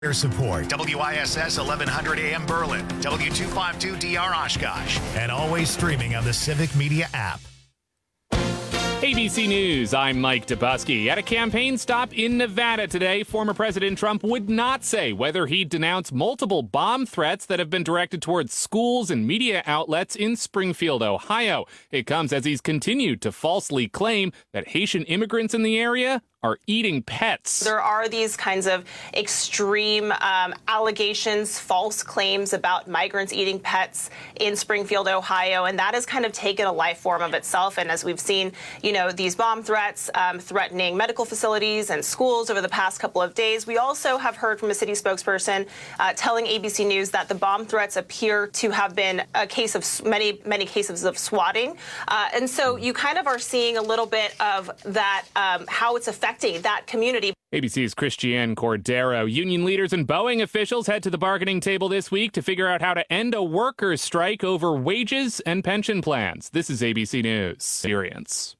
Air support, WISS 1100 AM Berlin, W252DR Oshkosh, and always streaming on the Civic Media app. ABC News, I'm Mike Dubusky. At a campaign stop in Nevada today, former President Trump would not say whether he'd denounce multiple bomb threats that have been directed towards schools and media outlets in Springfield, Ohio. It comes as he's continued to falsely claim that Haitian immigrants in the area are eating pets. There are these kinds of extreme allegations, false claims about migrants eating pets in Springfield, Ohio, and that has kind of taken a life form of itself. And as we've seen, these bomb threats threatening medical facilities and schools over the past couple of days, we also have heard from a city spokesperson telling ABC News that the bomb threats appear to have been a case of many cases of swatting. And so you kind of are seeing a little bit of that, how it's affecting that community. ABC's Christiane Cordero. Union leaders and Boeing officials head to the bargaining table this week to figure out how to end a workers' strike over wages and pension plans. This is ABC News. Experience.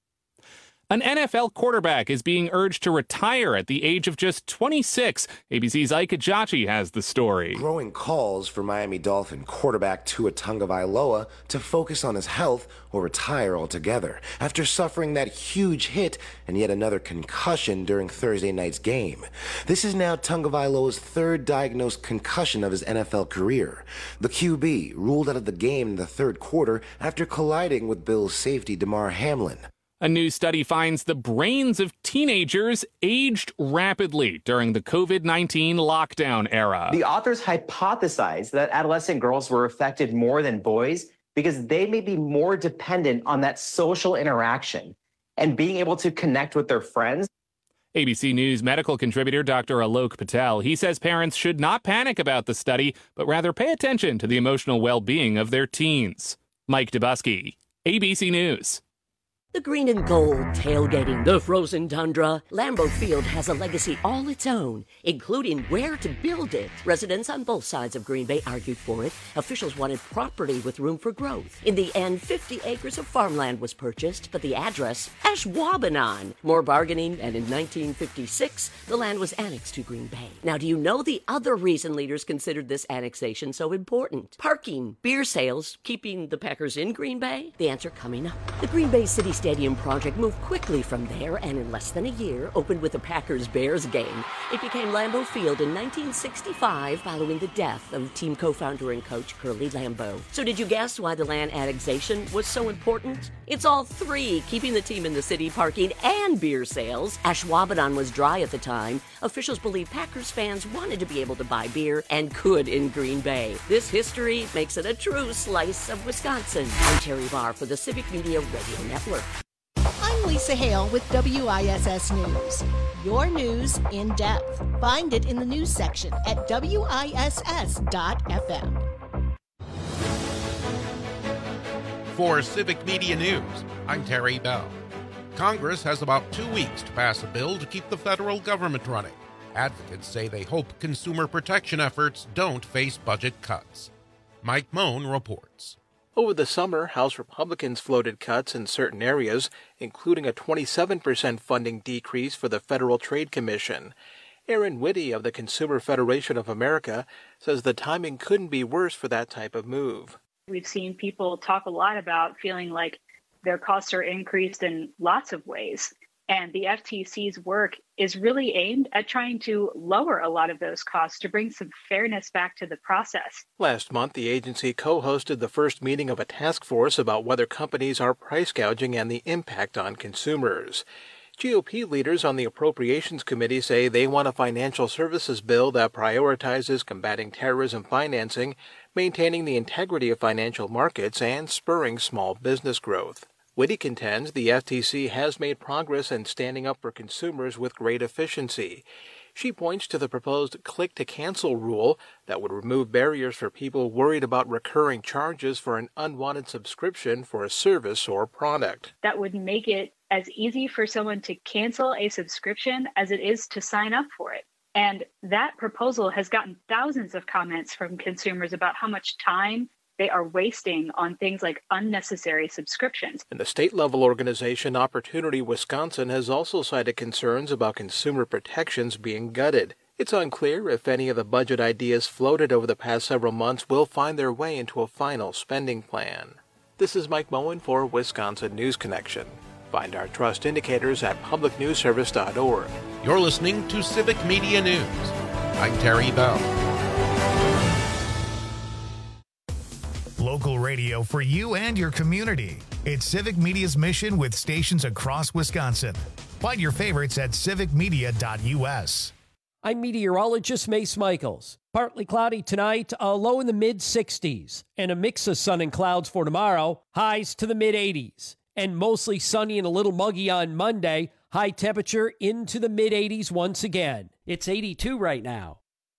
An NFL quarterback is being urged to retire at the age of just 26. ABC's Ike Ejiachi has the story. Growing calls for Miami Dolphin quarterback Tua Tagovailoa to focus on his health or retire altogether after suffering that huge hit and yet another concussion during Thursday night's game. This is now Tagovailoa's third diagnosed concussion of his NFL career. The QB ruled out of the game in the third quarter after colliding with Bills safety Damar Hamlin. A new study finds the brains of teenagers aged rapidly during the COVID-19 lockdown era. The authors hypothesized that adolescent girls were affected more than boys because they may be more dependent on that social interaction and being able to connect with their friends. ABC News medical contributor Dr. Alok Patel. He says parents should not panic about the study, but rather pay attention to the emotional well-being of their teens. Mike Dubusky, ABC News. The green and gold tailgating the frozen tundra. Lambeau Field has a legacy all its own, including where to build it. Residents on both sides of Green Bay argued for it. Officials wanted property with room for growth. In the end, 50 acres of farmland was purchased, but the address, Ashwaubenon. More bargaining, and in 1956, the land was annexed to Green Bay. Now, do you know the other reason leaders considered this annexation so important? Parking, beer sales, keeping the Packers in Green Bay? The answer coming up. The Green Bay City Stadium project moved quickly from there and in less than a year opened with a Packers-Bears game. It became Lambeau Field in 1965 following the death of team co-founder and coach Curly Lambeau. So did you guess why the land annexation was so important? It's all three, keeping the team in the city, parking, and beer sales. Ashwaubenon was dry at the time. Officials believe Packers fans wanted to be able to buy beer and could in Green Bay. This history makes it a true slice of Wisconsin. I'm Terry Barr for the Civic Media Radio Network. I'm Lisa Hale with WISS News. Your news in depth. Find it in the news section at WISS.FM. For Civic Media News, I'm Terry Bell. Congress has about 2 weeks to pass a bill to keep the federal government running. Advocates say they hope consumer protection efforts don't face budget cuts. Mike Moan reports. Over the summer, House Republicans floated cuts in certain areas, including a 27% funding decrease for the Federal Trade Commission. Aaron Whitty of the Consumer Federation of America says the timing couldn't be worse for that type of move. We've seen people talk a lot about feeling like their costs are increased in lots of ways. And the FTC's work is really aimed at trying to lower a lot of those costs to bring some fairness back to the process. Last month, the agency co-hosted the first meeting of a task force about whether companies are price gouging and the impact on consumers. GOP leaders on the Appropriations Committee say they want a financial services bill that prioritizes combating terrorism financing, maintaining the integrity of financial markets, and spurring small business growth. Whitty contends the FTC has made progress in standing up for consumers with great efficiency. She points to the proposed click-to-cancel rule that would remove barriers for people worried about recurring charges for an unwanted subscription for a service or product. That would make it as easy for someone to cancel a subscription as it is to sign up for it. And that proposal has gotten thousands of comments from consumers about how much time they are wasting on things like unnecessary subscriptions. And the state-level organization Opportunity Wisconsin has also cited concerns about consumer protections being gutted. It's unclear if any of the budget ideas floated over the past several months will find their way into a final spending plan. This is Mike Moen for Wisconsin News Connection. Find our trust indicators at publicnewsservice.org. You're listening to Civic Media News. I'm Terry Bell. Local radio for you and your community. It's Civic Media's mission with stations across Wisconsin. Find your favorites at civicmedia.us. I'm meteorologist Mace Michaels. Partly cloudy tonight, a low in the mid-60s, and a mix of sun and clouds for tomorrow, highs to the mid-80s. And mostly sunny and a little muggy on Monday, high temperature into the mid-80s once again. It's 82 right now.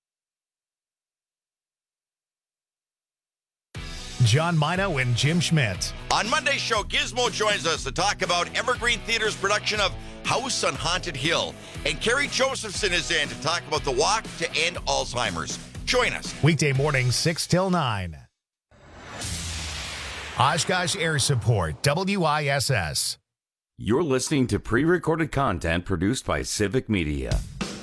John Mino and Jim Schmidt. On Monday's show, Gizmo joins us to talk about Evergreen Theater's production of House on Haunted Hill. And Carrie Josephson is in to talk about the walk to end Alzheimer's. Join us. Weekday mornings, 6 till 9. Oshkosh Air Support, WISS. You're listening to pre-recorded content produced by Civic Media.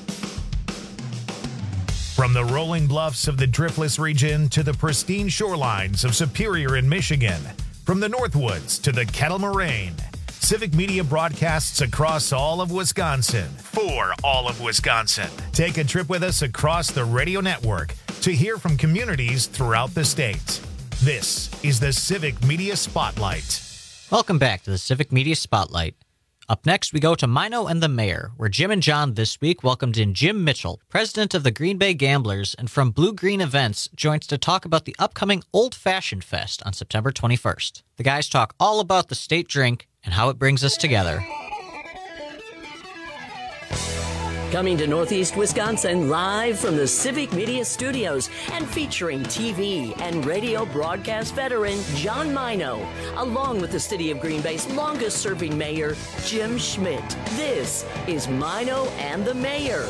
From the rolling bluffs of the Driftless region to the pristine shorelines of Superior in Michigan, from the Northwoods to the Kettle Moraine, Civic Media broadcasts across all of Wisconsin for all of Wisconsin. Take a trip with us across the radio network to hear from communities throughout the state. This is the Civic Media Spotlight. Welcome back to the Civic Media Spotlight. Up next, we go to Mino and the Mayor, where Jim and John this week welcomed in Jim Mitchell, president of the Green Bay Gamblers, and from Blue Green Events, joins to talk about the upcoming Old Fashioned Fest on September 21st. The guys talk all about the state drink and how it brings us together. Coming to Northeast Wisconsin live from the Civic Media Studios and featuring TV and radio broadcast veteran John Mino, along with the City of Green Bay's longest-serving mayor, Jim Schmidt. This is Mino and the Mayor.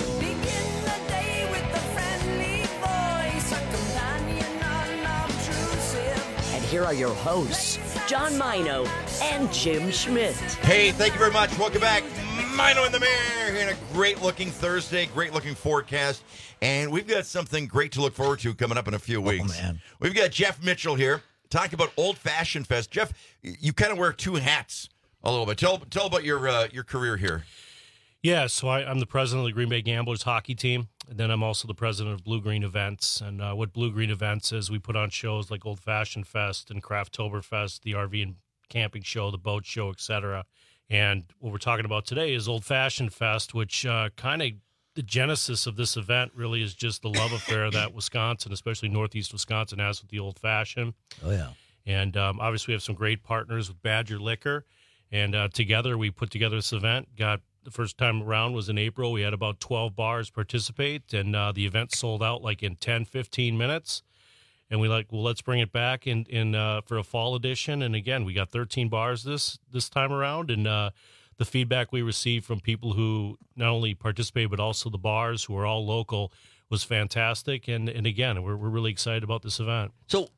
And here are your hosts, John Mino and Jim Schmidt. Hey, thank you very much. Welcome back. Mino and the Mayor here in a great-looking Thursday, great-looking forecast. And we've got something great to look forward to coming up in a few weeks. Oh, man. We've got Jeff Mitchell here talking about Old Fashioned Fest. Jeff, you kind of wear two hats a little bit. Tell about your career here. Yeah, so I'm the president of the Green Bay Gamblers hockey team, and then I'm also the president of Blue Green Events. And what Blue Green Events is, we put on shows like Old Fashioned Fest and Crafttoberfest, the RV and camping show, the boat show, etc. And what we're talking about today is Old Fashioned Fest, which kind of the genesis of this event really is just the love affair that Wisconsin, especially Northeast Wisconsin, has with the Old Fashioned. Oh, yeah. And obviously we have some great partners with Badger Liquor. And together we put together this event. Got the first time around was in April. We had about 12 bars participate, and the event sold out like in 10, 15 minutes. And we let's bring it back in for a fall edition. And again, we got 13 bars this time around. And the feedback we received from people who not only participated, but also the bars who are all local was fantastic. And again, we're really excited about this event. So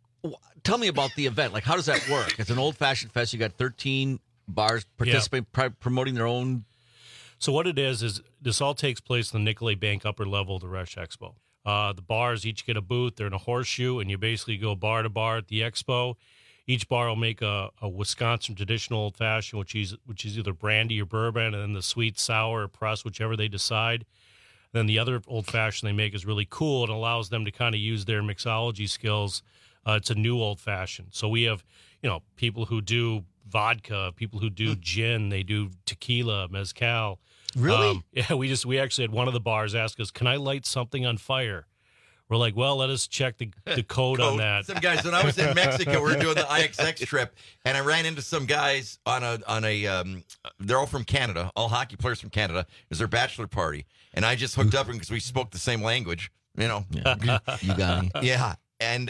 tell me about the event. Like, how does that work? It's an Old-Fashioned Fest. You got 13 bars participating, promoting their own. So what it is this all takes place in the Nicolet Bank upper level of the Resch Expo. The bars each get a booth. They're in a horseshoe, and you basically go bar to bar at the expo. Each bar will make a Wisconsin traditional old-fashioned, which is either brandy or bourbon, and then the sweet, sour, or press, whichever they decide. Then the other old-fashioned they make is really cool. It allows them to kind of use their mixology skills. It's a new old-fashioned. So we have, people who do vodka, people who do gin, they do tequila, mezcal. Really? Yeah, we actually had one of the bars ask us, "Can I light something on fire?" We're like, "Well, let us check the code on that." Some guys, when I was in Mexico, we were doing the IXX trip, and I ran into some guys on a they're all from Canada, all hockey players from Canada. It was their bachelor party, and I just hooked up because we spoke the same language, Yeah. You got me. Yeah, and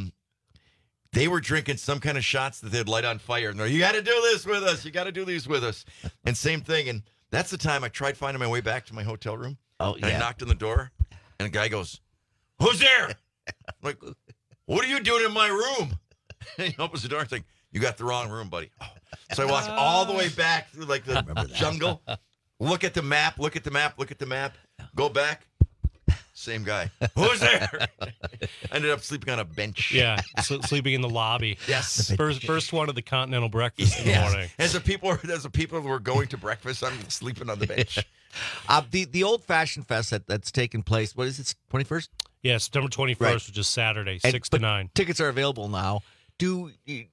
they were drinking some kind of shots that they'd light on fire, and they're, "You got to do this with us. You got to do these with us." And same thing, and that's the time I tried finding my way back to my hotel room. Oh, and I knocked on the door, and a guy goes, "Who's there?" I'm like, "What are you doing in my room?" And he opens the door and saying, "You got the wrong room, buddy." Oh. So I walked all the way back through like the jungle. Look at the map, go back. Same guy. Who's there? Ended up sleeping on a bench. Yeah, sleeping in the lobby. Yes. First one of the continental breakfast in the morning. As the people who were going to breakfast, I'm sleeping on the bench. The Old Fashioned Fest that's taking place, what is it, 21st? Yeah, September 21st, Right. which is Saturday, 6 to 9. Tickets are available now. Do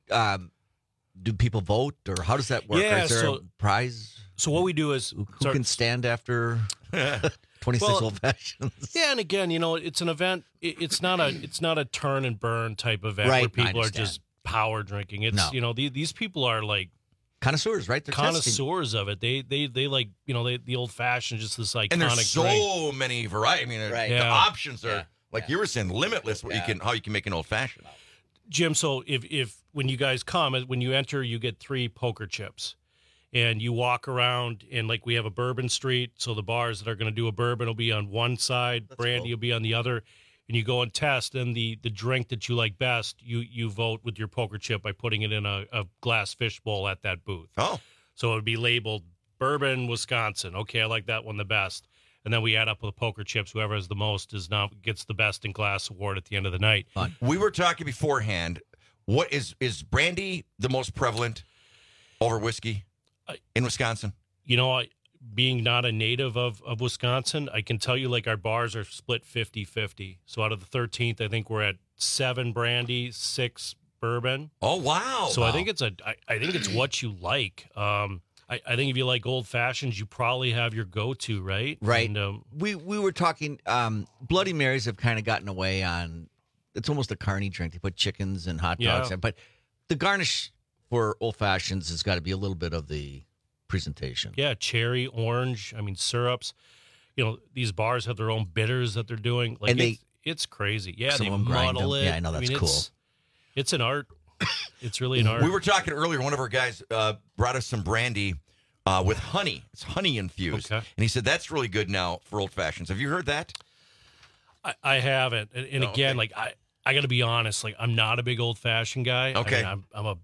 people vote, or how does that work? Yeah, Is there a prize? So what we do is... Who can stand after 26 Old Fashions? Yeah, and again, it's an event. It's not a turn and burn type event Right, where I people are understand. just power drinking. It's these people are like connoisseurs, right? They're connoisseurs of it. They like the old fashioned, just this iconic. And there's so drink. many variety. I mean, the options are like you were saying, limitless. How you can make an old fashioned. Jim, so if when you guys come, when you enter, you get 3 poker chips. And you walk around, and like we have a bourbon street, so the bars that are going to do a bourbon will be on one side, brandy will be on the other, and you go and test. And the drink that you like best, you vote with your poker chip by putting it in a glass fishbowl at that booth. Oh, so it would be labeled bourbon, Wisconsin. Okay, I like that one the best. And then we add up with the poker chips. Whoever has the most gets the best in class award at the end of the night. We were talking beforehand. What is brandy the most prevalent over whiskey in Wisconsin? Being not a native of Wisconsin, I can tell you like our bars are split 50-50. So out of the 13th, I think we're at 7 brandy, 6 bourbon. Oh, wow. So I think it's what you like. I think if you like old fashions, you probably have your go-to, right? Right. And, we were talking, Bloody Marys have kind of gotten away on, it's almost a carny drink. They put chickens and hot dogs in. But the garnish for old fashions has got to be a little bit of the presentation. Yeah, cherry, orange, syrups. These bars have their own bitters that they're doing. Like, and it's crazy. Yeah, some they of them grind muddle them. it. Yeah, I know, that's cool. It's an art. It's really an art. We were talking earlier. One of our guys brought us some brandy with honey. It's honey infused. Okay. And he said that's really good now for old fashions. Have you heard that? I haven't. And again, like I got to be honest. Like I'm not a big old fashioned guy. Okay. I'm a.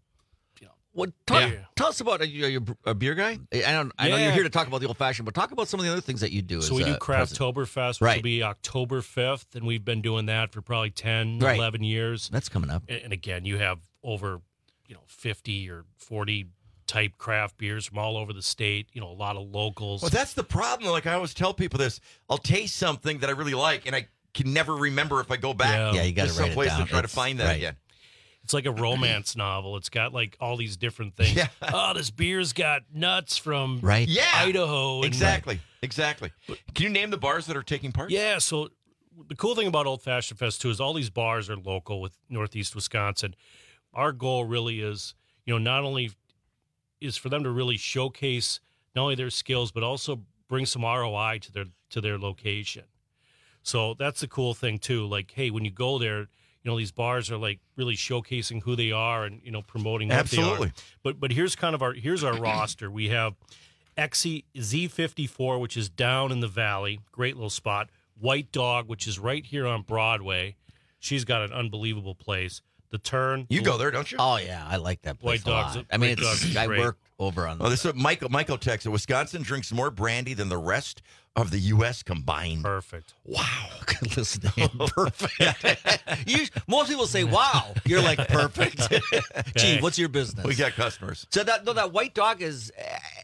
Tell us about, are you a beer guy? I know you're here to talk about the old fashioned, but talk about some of the other things that you do. So we do Crafttoberfest, which will be October 5th, and we've been doing that for probably 10, 11 years. That's coming up. And again, you have over 50 or 40 type craft beers from all over the state, a lot of locals. Well, that's the problem. Like I always tell people this, I'll taste something that I really like, and I can never remember if I go back you got to write it someplace down. to try to find that again. It's like a romance novel. It's got like all these different things. Yeah. Oh, this beer's got nuts from Yeah. Idaho. Exactly. Can you name the bars that are taking part? Yeah, so the cool thing about Old Fashioned Fest, too, is all these bars are local with Northeast Wisconsin. Our goal really is, not only is for them to really showcase not only their skills, but also bring some ROI to their location. So that's the cool thing, too. Like, hey, when you go there, these bars are like really showcasing who they are and, promoting what Absolutely. they are. But here's our roster. We have Exie Z54, which is down in the valley. Great little spot. White Dog, which is right here on Broadway. She's got an unbelievable place. The Turn. You go there, don't you? Oh, yeah. I like that place White Dog's a lot. I mean, I great. worked over on this is Michael texted, Wisconsin drinks more brandy than the rest of the U.S. combined. Perfect. Wow. Listen to him. Perfect. Most people say, wow. You're like, perfect. Gee, what's your business? We got customers. So that White Dog is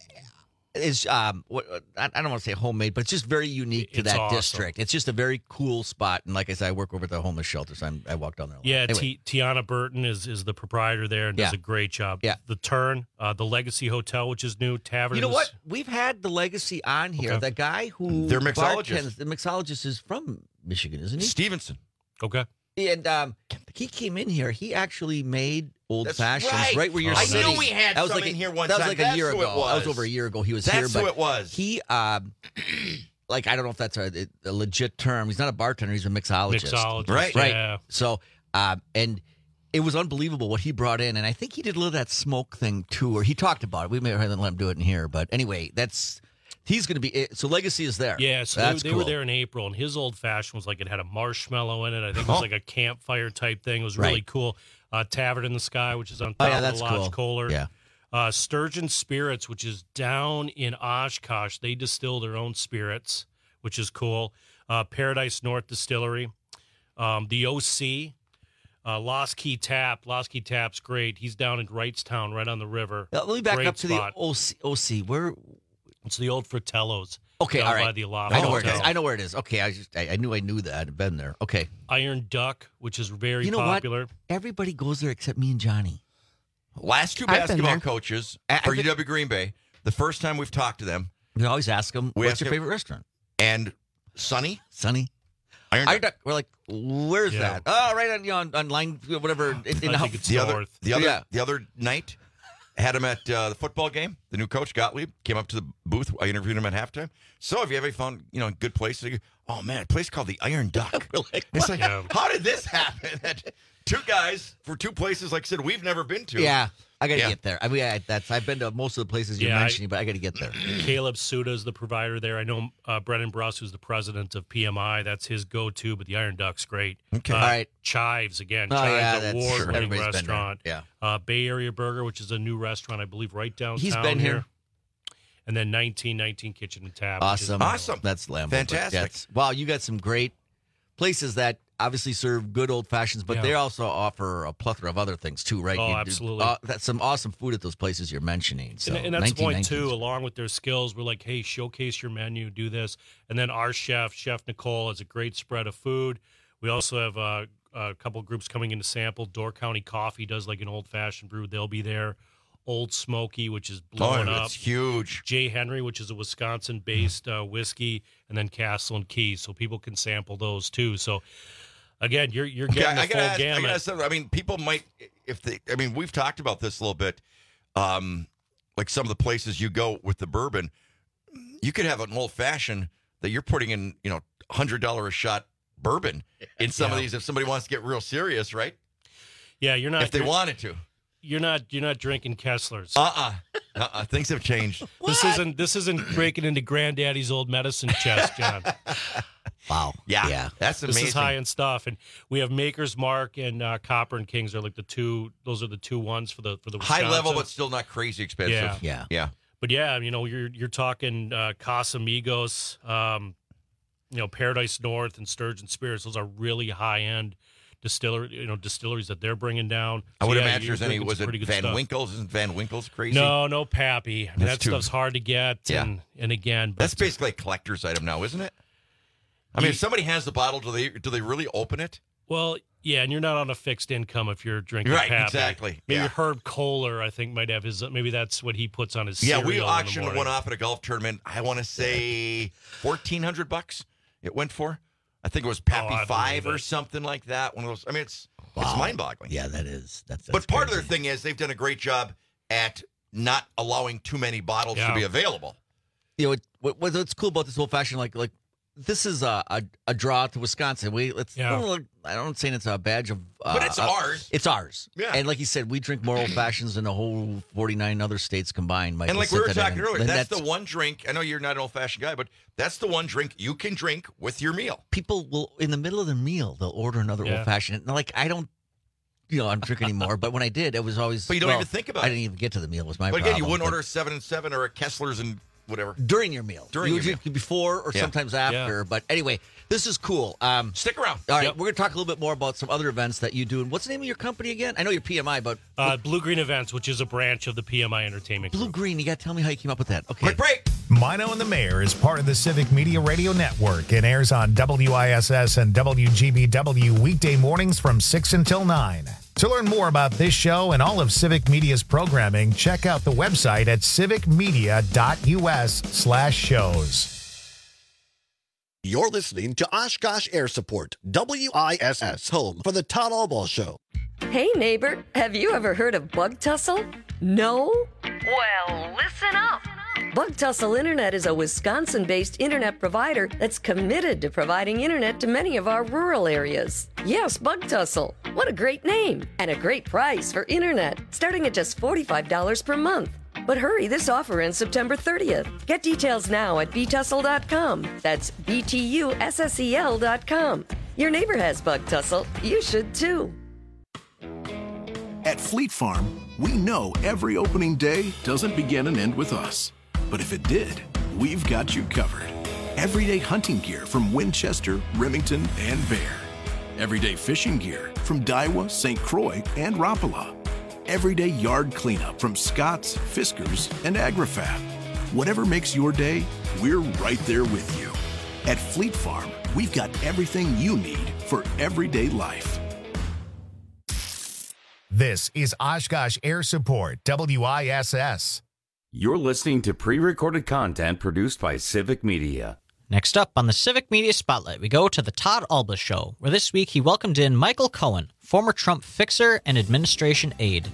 I don't want to say homemade, but it's just very unique to that awesome. district. It's just a very cool spot. And like I said, I work over at the homeless shelter, so I walk down there a lot. Yeah, Anyway. Tiana Burton is the proprietor there and does a great job. Yeah. The Turn, the Legacy Hotel, which is new, Tavern. You know what? We've had the Legacy on here. Okay. The guy who They're mixologists. bartends, the mixologist is from Michigan, isn't he? Stevenson. Okay. And he came in here. He actually made old fashions right where you're I sitting. knew we had that was some like in here one That was time. like That's a year who ago. it was. That was over a year ago. He was here. That's But who it was. He, like, I don't know if that's a legit term. He's not a bartender. He's a mixologist. Mixologist, Right. yeah. So, and it was unbelievable what he brought in. And I think he did a little of that smoke thing, too, or he talked about it. We may have let him do it in here. But anyway, he's going to be – so Legacy is there. Yeah, so that's they cool. were there in April, and his old fashioned was like it had a marshmallow in it. I think it was like a campfire type thing. It was really cool. Tavern in the Sky, which is on top of the Lodge Kohler. Yeah. Sturgeon Spirits, which is down in Oshkosh. They distill their own spirits, which is cool. Paradise North Distillery, the OC, Lost Key Tap. Lost Key Tap's great. He's down in Wrightstown, right on the river. Let me back great up to spot. the OC. Where? It's the old Fratello's. Okay, all right. By the Aloft I know where it Hotel. is. I know where it is. Okay, I knew that. I'd been there. Okay. Iron Duck, which is very You know popular. what? Everybody goes there except me and Johnny. Last two I've been basketball there. coaches for UW Green Bay, the first time we've talked to them, We always ask them, what's your favorite restaurant? And Sonny? Iron Duck. We're like, where's Yeah. that? Oh, right on line, whatever. I think it's north. The other night, had him at the football game. The new coach, Gottlieb, came up to the booth. I interviewed him at halftime. So have you ever found, a good place? Oh, man, a place called the Iron Duck. It's like, how did this happen? Two guys for two places, like I said, we've never been to. Yeah, I got to get there. I mean, I've been to most of the places you're mentioning, but I got to get there. Caleb Suda is the provider there. I know Brennan Bruss, who's the president of PMI. That's his go-to, but the Iron Duck's great. Okay. All right. Chives, again. Oh, yeah, Chives, that's award-winning everybody's been there. restaurant. Yeah. Bay Area Burger, which is a new restaurant, I believe, right downtown. He's been here. And then 1919 Kitchen and Tap. Awesome. Awesome. That's Lambeau. Fantastic. Wow, you got some great places that obviously serve good old fashions, but they also offer a plethora of other things too, right? Oh, You do, absolutely. that's some awesome food at those places you're mentioning. So, And that's the point, 1919 too, along with their skills. We're like, hey, showcase your menu, do this. And then our Chef Nicole, has a great spread of food. We also have a couple groups coming in to sample. Door County Coffee does like an old-fashioned brew. They'll be there. Old Smoky, which is blowing up. It's huge. J. Henry, which is a Wisconsin-based whiskey. And then Castle and Keys, so people can sample those, too. So, again, you're getting the full gamut. I mean, people might, we've talked about this a little bit. Like some of the places you go with the bourbon, you could have an old fashioned that you're putting in, $100 a shot bourbon in some of these. If somebody wants to get real serious, right? Yeah, you're not. If they wanted to, you're not drinking Kesslers. Things have changed. This isn't breaking into Granddaddy's old medicine chest, John. Wow. Yeah. That's amazing. This is high end stuff, and we have Maker's Mark and Copper and Kings are like the two. Those are the two ones for the Wisconsin. High level, but still not crazy expensive. Yeah. But yeah, you're talking Casamigos, Paradise North and Sturgeon Spirits. Those are really high end distilleries that they're bringing down. I would So, imagine there's any. Was it pretty good Van stuff. Winkle's? Isn't Van Winkle's crazy? No Pappy. I mean, that too- stuff's hard to get. Yeah. And again, but That's basically a collector's item now, isn't it? I mean, if somebody has the bottle, do they really open it? Well, yeah, and you're not on a fixed income if you're drinking Right, Pappy. exactly. Maybe Yeah. Herb Kohler, I think, might have his. Maybe that's what he puts on his. Yeah, cereal we in the auctioned morning. one off at a golf tournament. I want to say $1,400. It went for. I think it was Pappy I 5 believe or it. something like that. One of those. I mean, it's mind-boggling. Yeah, that is. That's But part of crazy. their thing is they've done a great job at not allowing too many bottles to be available. What's cool about this old fashioned, like this is a draw to Wisconsin. I don't say it's a badge of, But it's ours. It's ours. Yeah. And like you said, we drink more old fashions than the whole 49 other states combined. Michael And like we were sent that talking in. earlier, And that's the one drink. I know you're not an old-fashioned guy, but that's the one drink you can drink with your meal. People will, in the middle of the meal, they'll order another old fashioned. And like, I don't, I'm drink anymore. But when I did, it was always. But you don't even think about I it. didn't even get to the meal. Was my But problem. again, you wouldn't order 7 and 7 or a Kessler's and whatever during your meal. During your Usually meal. before or sometimes after. But anyway, this is cool. Stick around. All right, we're going to talk a little bit more about some other events that you do. And what's the name of your company again? I know you're PMI, but Blue Green Events, which is a branch of the PMI Entertainment Group. Blue Green. You got to tell me how you came up with that. Okay. Quick break. Mino and the Mayor is part of the Civic Media Radio Network and airs on WISS and WGBW weekday mornings from 6 until 9. To learn more about this show and all of Civic Media's programming, check out the website at civicmedia.us/shows. You're listening to Oshkosh Air Support, WISS, home for the Todd Allball Show. Hey, neighbor, have you ever heard of Bug Tussle? No? Well, listen up. Bug Tussle Internet is a Wisconsin-based internet provider that's committed to providing internet to many of our rural areas. Yes, Bug Tussle. What a great name and a great price for internet, starting at just $45 per month. But hurry, this offer ends September 30th. Get details now at btussle.com. That's BTUSSEL.com. Your neighbor has Bug Tussle. You should too. At Fleet Farm, we know every opening day doesn't begin and end with us. But if it did, we've got you covered. Everyday hunting gear from Winchester, Remington, and Bear. Everyday fishing gear from Daiwa, St. Croix, and Rapala. Everyday yard cleanup from Scott's, Fiskars, and AgriFab. Whatever makes your day, we're right there with you. At Fleet Farm, we've got everything you need for everyday life. This is Oshkosh Air Support, WISS. You're listening to pre-recorded content produced by Civic Media. Next up on the Civic Media Spotlight, we go to the Todd Alba Show, where this week he welcomed in Michael Cohen, former Trump fixer and administration aide.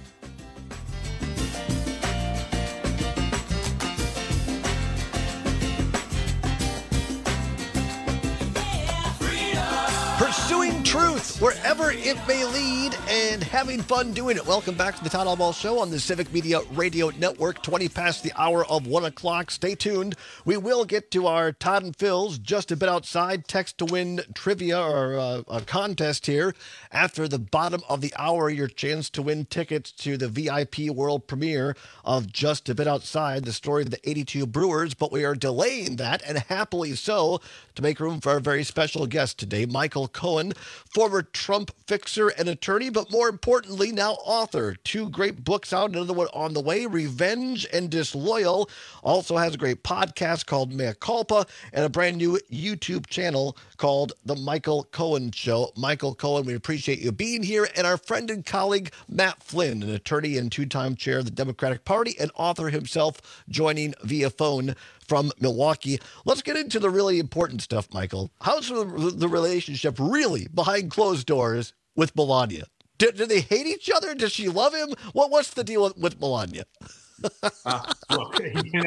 Pursuing truth wherever it may lead and having fun doing it. Welcome back to the Todd Alba Show on the Civic Media Radio Network, 20 past the hour of 1 o'clock. Stay tuned. We will get to our Todd and Phil's just a bit outside text to win trivia or a contest here. After the bottom of the hour, your chance to win tickets to the VIP world premiere of Just a Bit Outside, the story of the 82 Brewers. But we are delaying that, and happily so, to make room for our very special guest today, Michael Cohen, former Trump fixer and attorney, but more importantly, now author. 2 great books out, another one on the way, Revenge and Disloyal. Also has a great podcast called Mea Culpa and a brand new YouTube channel called The Michael Cohen Show. Michael Cohen, we appreciate you being here. And our friend and colleague, Matt Flynn, an attorney and 2-time chair of the Democratic Party and author himself, joining via phone from Milwaukee. Let's get into the really important stuff, Michael. How's the relationship really behind closed doors with Melania? Do they hate each other? Does she love him? What's the deal with Melania? Look,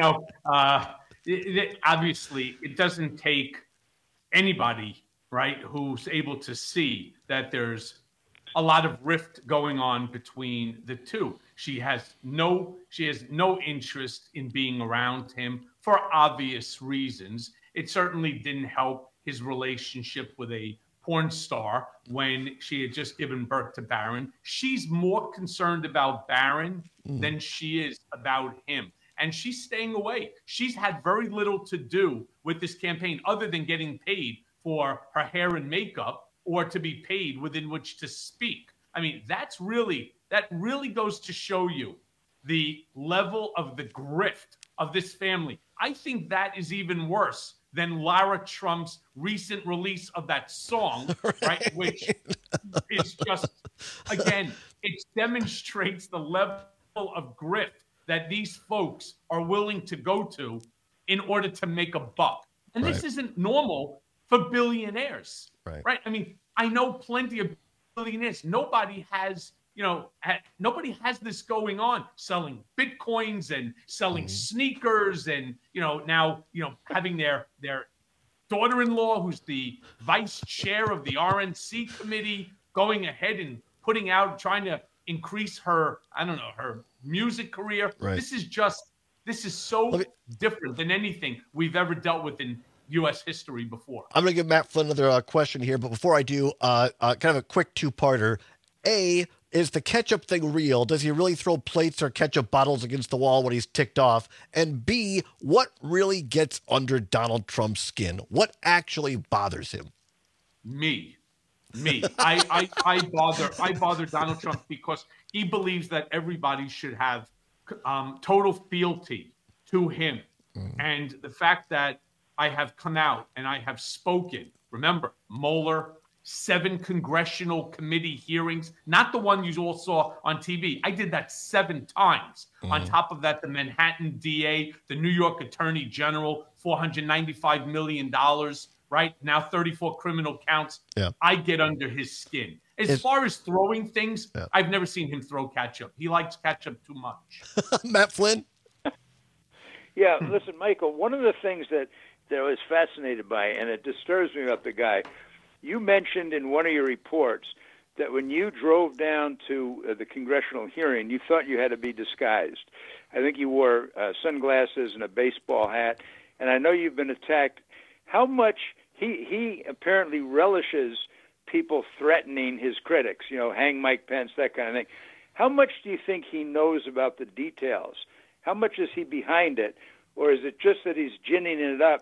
obviously, it doesn't take anybody, right, who's able to see that there's a lot of rift going on between the two. She has no interest in being around him for obvious reasons. It certainly didn't help his relationship with a porn star when she had just given birth to Barron. She's more concerned about Barron than she is about him. And she's staying away. She's had very little to do with this campaign other than getting paid for her hair and makeup or to be paid within which to speak. I mean, that really goes to show you the level of the grift of this family. I think that is even worse than Lara Trump's recent release of that song, right? Which is just, again, it demonstrates the level of grift that these folks are willing to go to in order to make a buck. And this isn't normal for billionaires, right? I mean, I know plenty of billionaires. Nobody has this going on, selling Bitcoins and selling sneakers and, now, having their daughter-in-law, who's the vice chair of the RNC committee, going ahead and putting out, trying to increase her, her music career. Right. This is so different than anything we've ever dealt with in U.S. history before. I'm going to give Matt Flynn another question here, but before I do, kind of a quick 2-parter. A, is the ketchup thing real? Does he really throw plates or ketchup bottles against the wall when he's ticked off? And B, what really gets under Donald Trump's skin? What actually bothers him? Me. I bother Donald Trump because he believes that everybody should have total fealty to him. And the fact that I have come out and I have spoken, remember, Mueller, 7 congressional committee hearings, not the one you all saw on TV. I did that 7 times. On top of that, the Manhattan DA, the New York Attorney General, $495 million, right? Now 34 criminal counts. Yeah. I get under his skin. As far as throwing things, I've never seen him throw ketchup. He likes ketchup too much. Matt Flynn? Yeah, listen, Michael, one of the things that I was fascinated by, and it disturbs me about the guy, you mentioned in one of your reports that when you drove down to the congressional hearing, you thought you had to be disguised. I think you wore sunglasses and a baseball hat, and I know you've been attacked. How much he apparently relishes people threatening his critics, hang Mike Pence, that kind of thing. How much do you think he knows about the details? How much is he behind it? Or is it just that he's ginning it up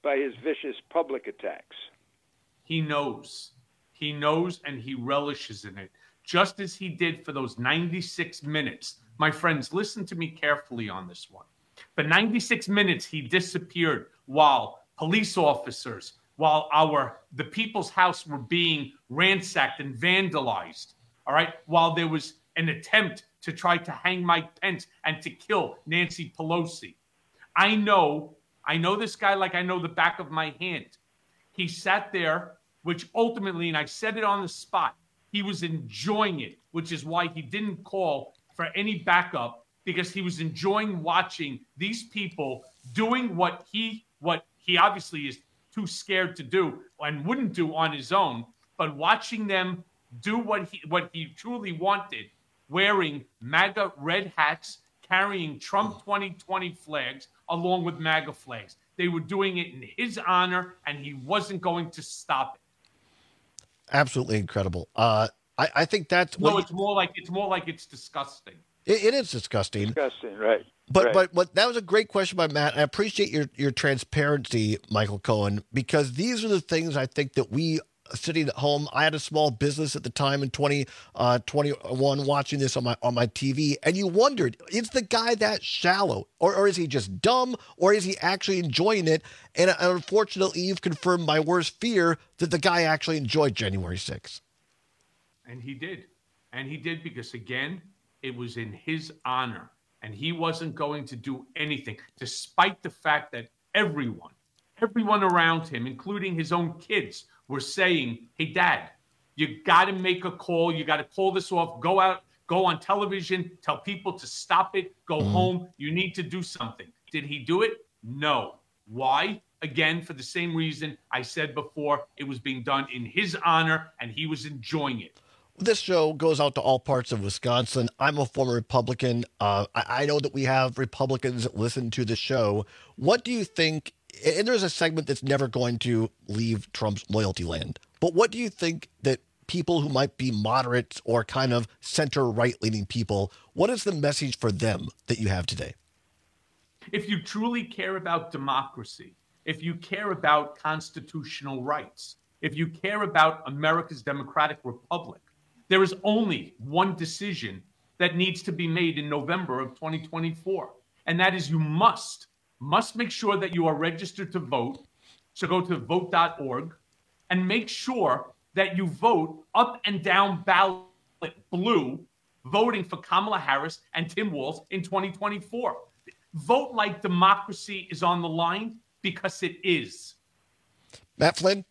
by his vicious public attacks. He knows. He knows, and he relishes in it, just as he did for those 96 minutes. My friends, listen to me carefully on this one. For 96 minutes, he disappeared while police officers, while the people's house were being ransacked and vandalized, all right, while there was an attempt to try to hang Mike Pence and to kill Nancy Pelosi. I know this guy like I know the back of my hand. He sat there, which ultimately, and I said it on the spot, he was enjoying it, which is why he didn't call for any backup, because he was enjoying watching these people doing what he obviously is too scared to do and wouldn't do on his own, but watching them do what he truly wanted, wearing MAGA red hats, carrying Trump 2020 flags along with MAGA flags. They were doing it in his honor, and he wasn't going to stop it. Absolutely incredible. I think that's it's more like it's disgusting. It is disgusting. Disgusting, right? But that was a great question by Matt. I appreciate your transparency, Michael Cohen, because these are the things I think that we sitting at home. I had a small business at the time in 2021 watching this on my TV, and you wondered, is the guy that shallow, or is he just dumb, or is he actually enjoying it? And unfortunately, you've confirmed my worst fear that the guy actually enjoyed January 6th. And he did. And he did because, again, it was in his honor. And he wasn't going to do anything, despite the fact that everyone around him, including his own kids, were saying, hey, Dad, you got to make a call. You got to call this off. Go out, go on television, tell people to stop it, go home. You need to do something. Did he do it? No. Why? Again, for the same reason I said before, it was being done in his honor, and he was enjoying it. This show goes out to all parts of Wisconsin. I'm a former Republican. I know that we have Republicans that listen to the show. What do you think? And there's a segment that's never going to leave Trump's loyalty land. But what do you think that people who might be moderates or kind of center right-leaning people, what is the message for them that you have today? If you truly care about democracy, if you care about constitutional rights, if you care about America's democratic republic, there is only one decision that needs to be made in November of 2024. And that is you must make sure that you are registered to vote. So go to vote.org and make sure that you vote up and down ballot blue, voting for Kamala Harris and Tim Walz in 2024. Vote like democracy is on the line, because it is. Matt Flynn?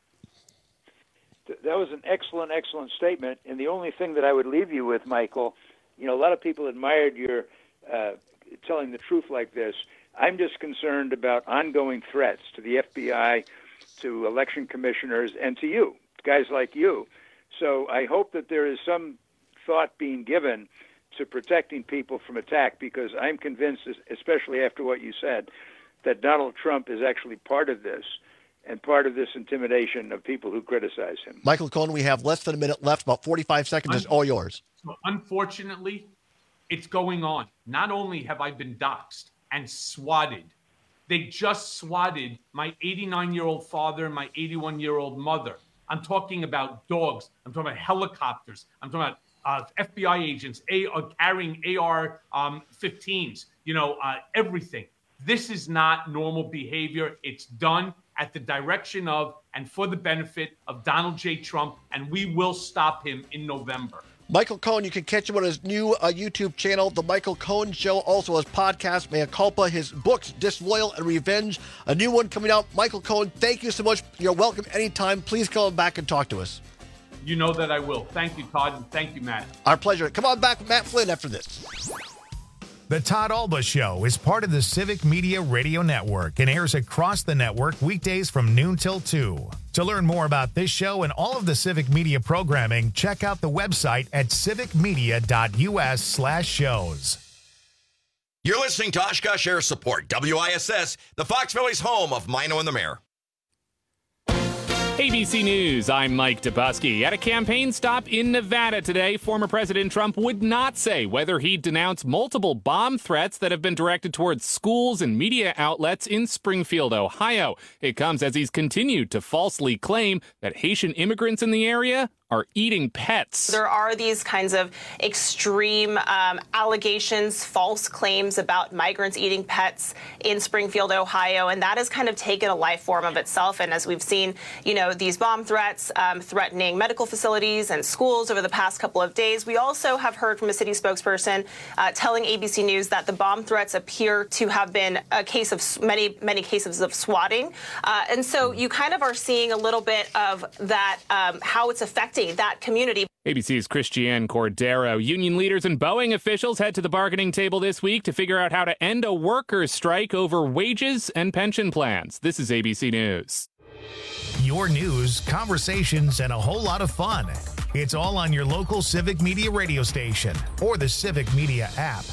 That was an excellent statement. And the only thing that I would leave you with, Michael, a lot of people admired your telling the truth like this. I'm just concerned about ongoing threats to the FBI, to election commissioners, and to you, guys like you. So I hope that there is some thought being given to protecting people from attack, because I'm convinced, especially after what you said, that Donald Trump is actually part of this, and part of this intimidation of people who criticize him. Michael Cohen, we have less than a minute left, about 45 seconds. It's all yours. So unfortunately, it's going on. Not only have I been doxxed and swatted, they just swatted my 89-year-old father and my 81-year-old mother. I'm talking about dogs. I'm talking about helicopters. I'm talking about FBI agents carrying AR-15s, everything. This is not normal behavior. It's done at the direction of and for the benefit of Donald J. Trump, and we will stop him in November. Michael Cohen, you can catch him on his new YouTube channel, The Michael Cohen Show, also his podcast, Mea Culpa, his books, Disloyal and Revenge, a new one coming out. Michael Cohen, thank you so much. You're welcome anytime. Please come back and talk to us. You know that I will. Thank you, Todd, and thank you, Matt. Our pleasure. Come on back with Matt Flynn after this. The Todd Alba Show is part of the Civic Media Radio Network and airs across the network weekdays from noon till 2. To learn more about this show and all of the Civic Media programming, check out the website at civicmedia.us/shows. You're listening to Oshkosh Air Support, WISS, the Fox Valley's home of Mino and the Mayor. ABC News, I'm Mike Dubusky. At a campaign stop in Nevada today, former President Trump would not say whether he'd denounce multiple bomb threats that have been directed towards schools and media outlets in Springfield, Ohio. It comes as he's continued to falsely claim that Haitian immigrants in the area are eating pets. There are these kinds of extreme allegations, false claims about migrants eating pets in Springfield, Ohio, and that has kind of taken a life form of itself. And as we've seen, these bomb threats threatening medical facilities and schools over the past couple of days, we also have heard from a city spokesperson telling ABC News that the bomb threats appear to have been a case of many cases of swatting. And so you kind of are seeing a little bit of that, how it's affecting that community. ABC's Christiane Cordero. Union leaders and Boeing officials head to the bargaining table this week to figure out how to end a workers' strike over wages and pension plans. This is ABC News. Your news, conversations, and a whole lot of fun. It's all on your local Civic Media radio station or the Civic Media app.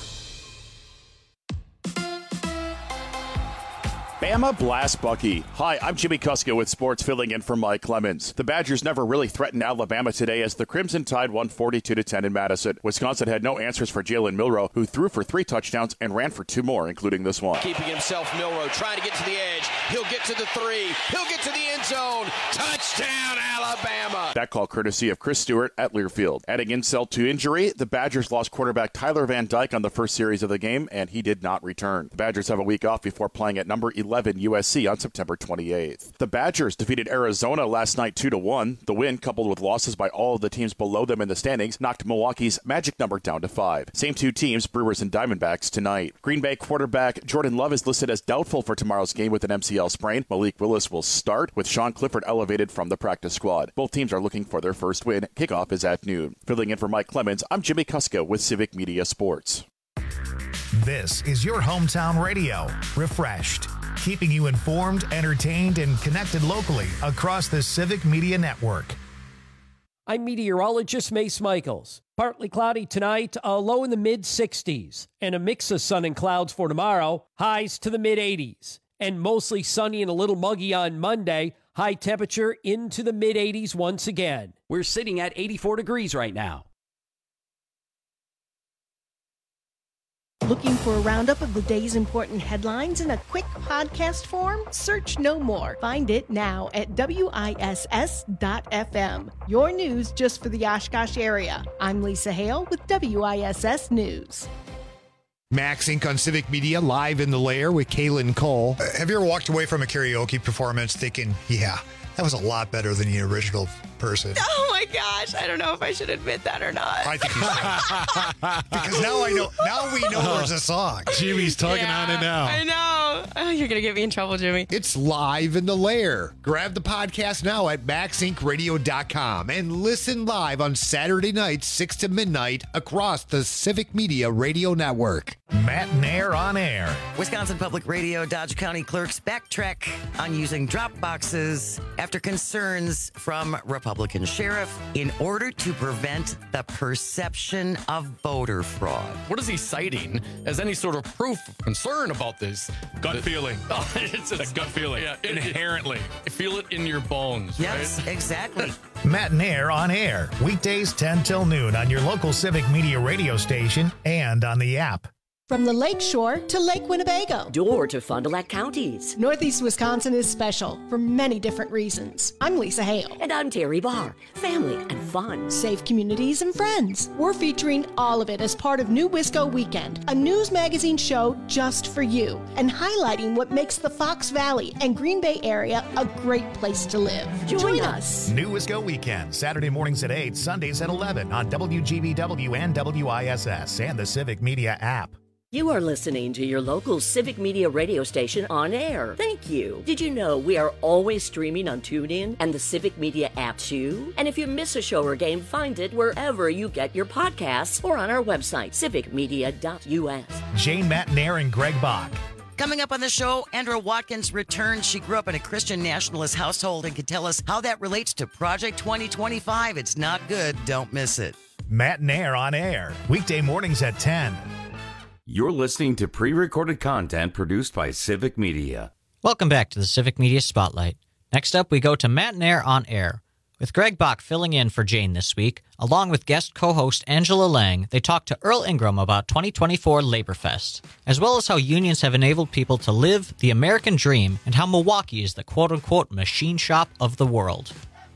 Bama blast Bucky. Hi, I'm Jimmy Kuska with sports, filling in for Mike Clemens. The Badgers never really threatened Alabama today as the Crimson Tide won 42-10 in Madison. Wisconsin had no answers for Jalen Milroe, who threw for 3 touchdowns and ran for 2 more, including this one. Keeping himself, Milroe trying to get to the edge. He'll get to the 3. He'll get to the end zone. Touchdown, Alabama. That call courtesy of Chris Stewart at Learfield. Adding insult to injury, the Badgers lost quarterback Tyler Van Dyke on the first series of the game, and he did not return. The Badgers have a week off before playing at number 11 USC on September 28th. The Badgers defeated Arizona last night 2-1. The win, coupled with losses by all of the teams below them in the standings, knocked Milwaukee's magic number down to 5. Same 2 teams, Brewers and Diamondbacks, tonight. Green Bay quarterback Jordan Love is listed as doubtful for tomorrow's game with an MCL sprain. Malik Willis will start, with Sean Clifford elevated from the practice squad. Both teams are looking for their first win. Kickoff is at noon. Filling in for Mike Clemens, I'm Jimmy Kuska with Civic Media Sports. This is your hometown radio, refreshed, keeping you informed, entertained, and connected locally across the Civic Media Network. I'm meteorologist Mace Michaels. Partly cloudy tonight, a low in the mid-60s, and a mix of sun and clouds for tomorrow, highs to the mid-80s, and mostly sunny and a little muggy on Monday, high temperature into the mid-80s once again. We're sitting at 84 degrees right now. Looking for a roundup of the day's important headlines in a quick podcast form? Search No More. Find it now at WISS.FM. Your news just for the Oshkosh area. I'm Lisa Hale with WISS News. Max Inc. on Civic Media, live in the lair with Kaylin Cole. Have you ever walked away from a karaoke performance thinking, yeah, that was a lot better than the original person? Oh my gosh, I don't know if I should admit that or not. I think you should. Because now we know there's a song. Jimmy's tugging on it now. I know. Oh, you're going to get me in trouble, Jimmy. It's live in the lair. Grab the podcast now at maxincradio.com and listen live on Saturday nights, 6 to midnight, across the Civic Media Radio Network. Matt Nair on air. Wisconsin Public Radio Dodge County clerks backtrack on using drop boxes after concerns from Republican sheriff in order to prevent the perception of voter fraud. What is he citing as any sort of proof of concern about this? Gut feeling. Oh, it's a gut feeling. Yeah, inherently. Feel it in your bones, yes, right? Exactly. Matt Nair on air. Weekdays 10 till noon on your local Civic Media radio station and on the app. From the Lakeshore to Lake Winnebago. Door to Fond du Lac counties. Northeast Wisconsin is special for many different reasons. I'm Lisa Hale. And I'm Terry Barr. Family and fun. Safe communities and friends. We're featuring all of it as part of New Wisco Weekend, a news magazine show just for you, and highlighting what makes the Fox Valley and Green Bay area a great place to live. Join us. New Wisco Weekend, Saturday mornings at 8, Sundays at 11 on WGBW and WISS and the Civic Media app. You are listening to your local Civic Media radio station on air. Thank you. Did you know we are always streaming on TuneIn and the Civic Media app too? And if you miss a show or game, find it wherever you get your podcasts or on our website, civicmedia.us. Jane Matt Nair and Greg Bach. Coming up on the show, Andra Watkins returns. She grew up in a Christian nationalist household and can tell us how that relates to Project 2025. It's not good. Don't miss it. Matt Nair on air. Weekday mornings at 10. You're listening to pre-recorded content produced by Civic Media. Welcome back to the Civic Media Spotlight. Next up, we go to Matt Nair on Air. With Greg Bach filling in for Jane this week, along with guest co-host Angela Lang, they talked to Earl Ingram about 2024 Labor Fest, as well as how unions have enabled people to live the American dream and how Milwaukee is the quote-unquote machine shop of the world.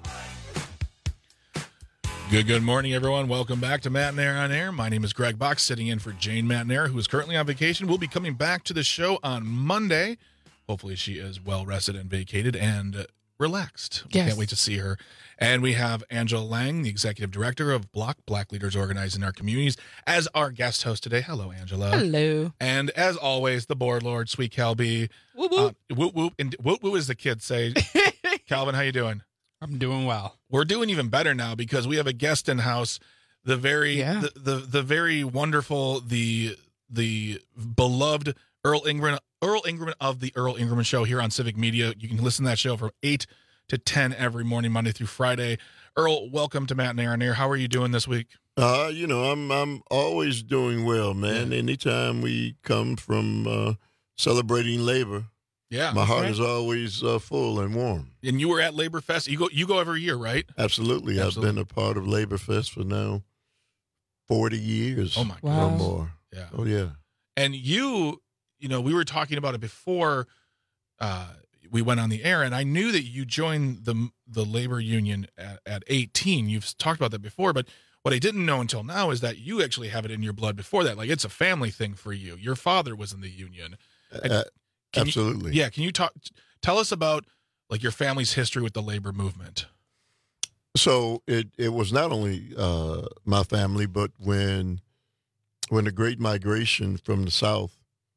Good morning, everyone. Welcome back to Matt Nair on Air. My name is Greg Bach, sitting in for Jane Matt Nair, who is currently on vacation. We'll be coming back to the show on Monday. Hopefully she is well-rested and vacated and relaxed. We can't wait to see her. And we have Angela Lang, the executive director of Block, Black Leaders Organized in Our Communities, as our guest host today. Hello, Angela. Hello. And as always, the board lord, Sweet Calby. Whoop, whoop. Whoop, whoop. And whoop, whoop, as the kids say. Calvin, how you doing? I'm doing well. We're doing even better now because we have a guest in house, the very very wonderful, the beloved Earl Ingram of the Earl Ingram Show here on Civic Media. You can listen to that show from 8 to 10 every morning, Monday through Friday. Earl, welcome to Matt Nair on Air. How are you doing this week? I'm always doing well, man. Yeah. Anytime we come from celebrating labor, my heart is always full and warm. And you were at Labor Fest. You go every year, right? Absolutely. I've been a part of Labor Fest for now 40 years. Oh my God. Or more. Yeah. Oh yeah. And we were talking about it before we went on the air, and I knew that you joined the labor union at 18. You've talked about that before, but what I didn't know until now is that you actually have it in your blood before that. Like, it's a family thing for you. Your father was in the union. Absolutely. Can you tell us about like your family's history with the labor movement? So it was not only my family, but when the Great Migration from the South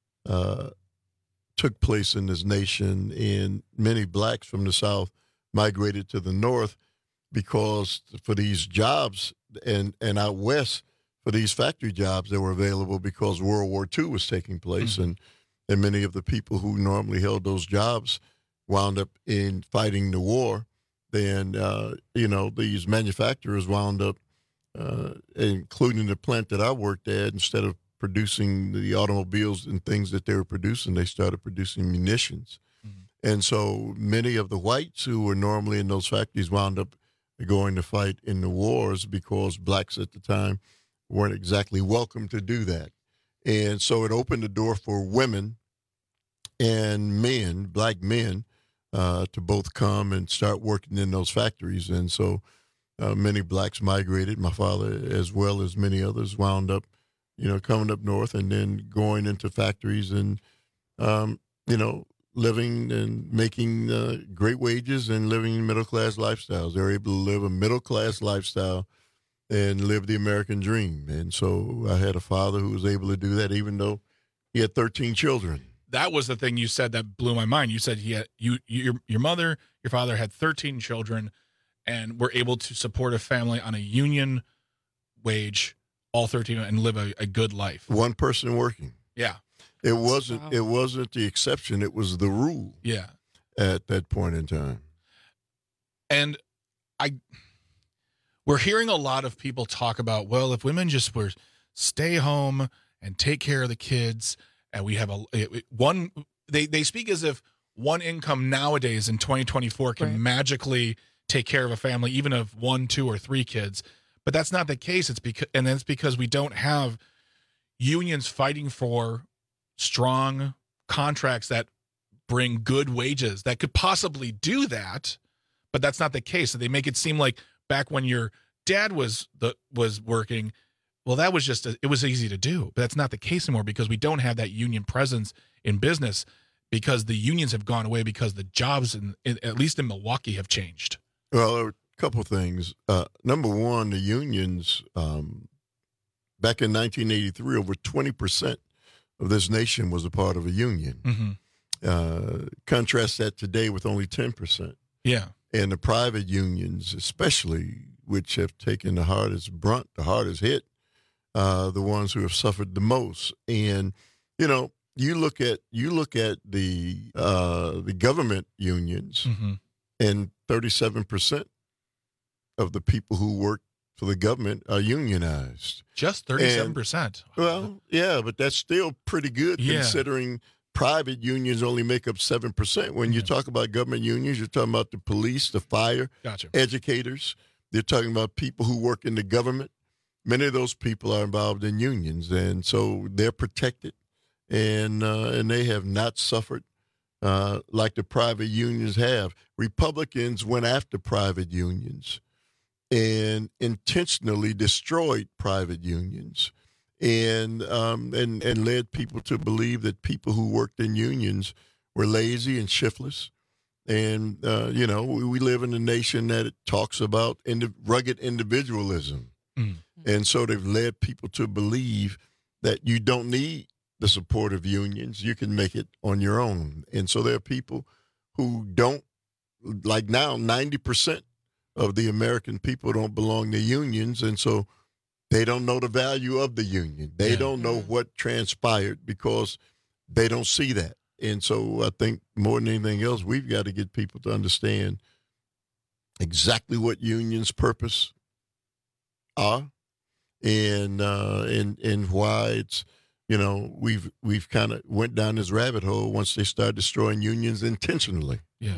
took place in this nation, and many blacks from the South migrated to the North because for these jobs and out West for these factory jobs that were available because World War II was taking place. Mm-hmm. And many of the people who normally held those jobs wound up in fighting the war. Then, these manufacturers wound up, including the plant that I worked at, instead of producing the automobiles and things that they were producing, they started producing munitions. Mm-hmm. And so many of the whites who were normally in those factories wound up going to fight in the wars because blacks at the time weren't exactly welcome to do that. And so it opened the door for women and men, black men, to both come and start working in those factories. And so many blacks migrated. My father, as well as many others, wound up, coming up north and then going into factories and, living and making great wages and living middle-class lifestyles. They're able to live a middle-class lifestyle and live the American dream. And so I had a father who was able to do that, even though he had 13 children. That was the thing you said that blew my mind. You said he had your mother, your father had 13 children and were able to support a family on a union wage, all 13, and live a good life. One person working. Yeah. It wasn't the exception, it was the rule. Yeah. At that point in time. And we're hearing a lot of people talk about, well, if women just were stay home and take care of the kids, and we have they speak as if one income nowadays in 2024 can magically take care of a family, even of 1, 2, or 3 kids. But that's not the case. It's because we don't have unions fighting for strong contracts that bring good wages that could possibly do that. But that's not the case. So they make it seem like back when your dad was working, well, that was it was easy to do. But that's not the case anymore because we don't have that union presence in business because the unions have gone away because the jobs, at least in Milwaukee, have changed. Well, there were a couple of things. Number one, the unions, back in 1983, over 20% of this nation was a part of a union. Mm-hmm. Contrast that today with only 10%. Yeah. And the private unions, especially, which have taken the hardest brunt, the hardest hit, the ones who have suffered the most. And, you look at the government unions, mm-hmm. and 37% of the people who work for the government are unionized. Just 37%. Well, yeah, but that's still pretty good considering private unions only make up 7%. When you talk about government unions, you're talking about the police, the fire, educators. They're talking about people who work in the government. Many of those people are involved in unions, and so they're protected, and they have not suffered like the private unions have. Republicans went after private unions and intentionally destroyed private unions, and led people to believe that people who worked in unions were lazy and shiftless. And we live in a nation that talks about rugged individualism. And so they've led people to believe that you don't need the support of unions. You can make it on your own. And so there are people who don't, like now, 90% of the American people don't belong to unions. And so they don't know the value of the union. They don't know what transpired because they don't see that. And so I think more than anything else, we've got to get people to understand exactly what unions' purpose are, and why it's, we've kind of went down this rabbit hole once they start destroying unions intentionally. Yeah.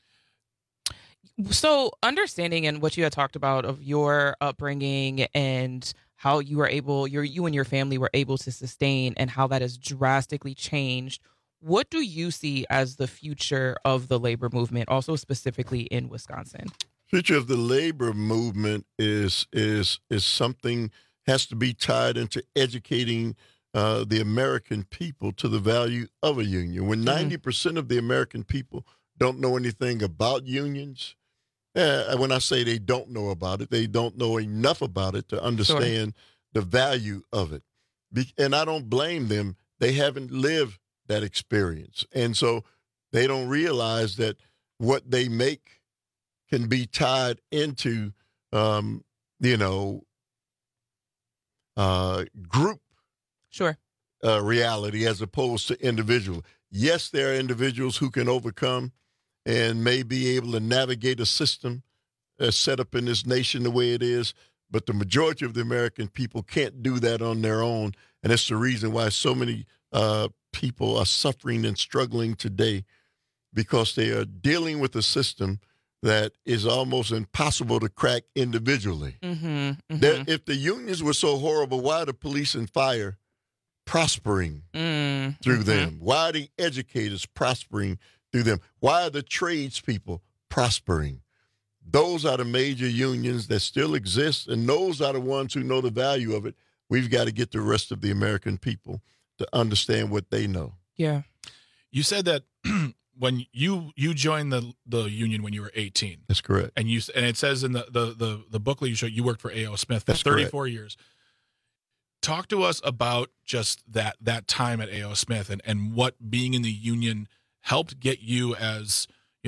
So understanding and what you had talked about of your upbringing and how you were able, you and your family were able to sustain, and how that has drastically changed. What do you see as the future of the labor movement, also specifically in Wisconsin? Future of the labor movement is something has to be tied into educating the American people to the value of a union. When 90% of the American people don't know anything about unions, when I say they don't know about it, they don't know enough about it to understand the value of it. And I don't blame them. They haven't lived that experience. And so they don't realize that what they make can be tied into, group reality as opposed to individual. Yes, there are individuals who can overcome and may be able to navigate a system set up in this nation the way it is, but the majority of the American people can't do that on their own, and it's the reason why so many people are suffering and struggling today, because they are dealing with a system that is almost impossible to crack individually. If the unions were so horrible, why are the police and fire prospering through them? Why are the educators prospering through them? Why are the tradespeople prospering? Those are the major unions that still exist, and those are the ones who know the value of it. We've got to get the rest of the American people to understand what they know. Yeah. You said that when you joined the union when you were 18. That's correct. And it says in the booklet you showed, you worked for A.O. Smith for 34 years. Talk to us about just that time at A.O. Smith and what being in the union helped get you as,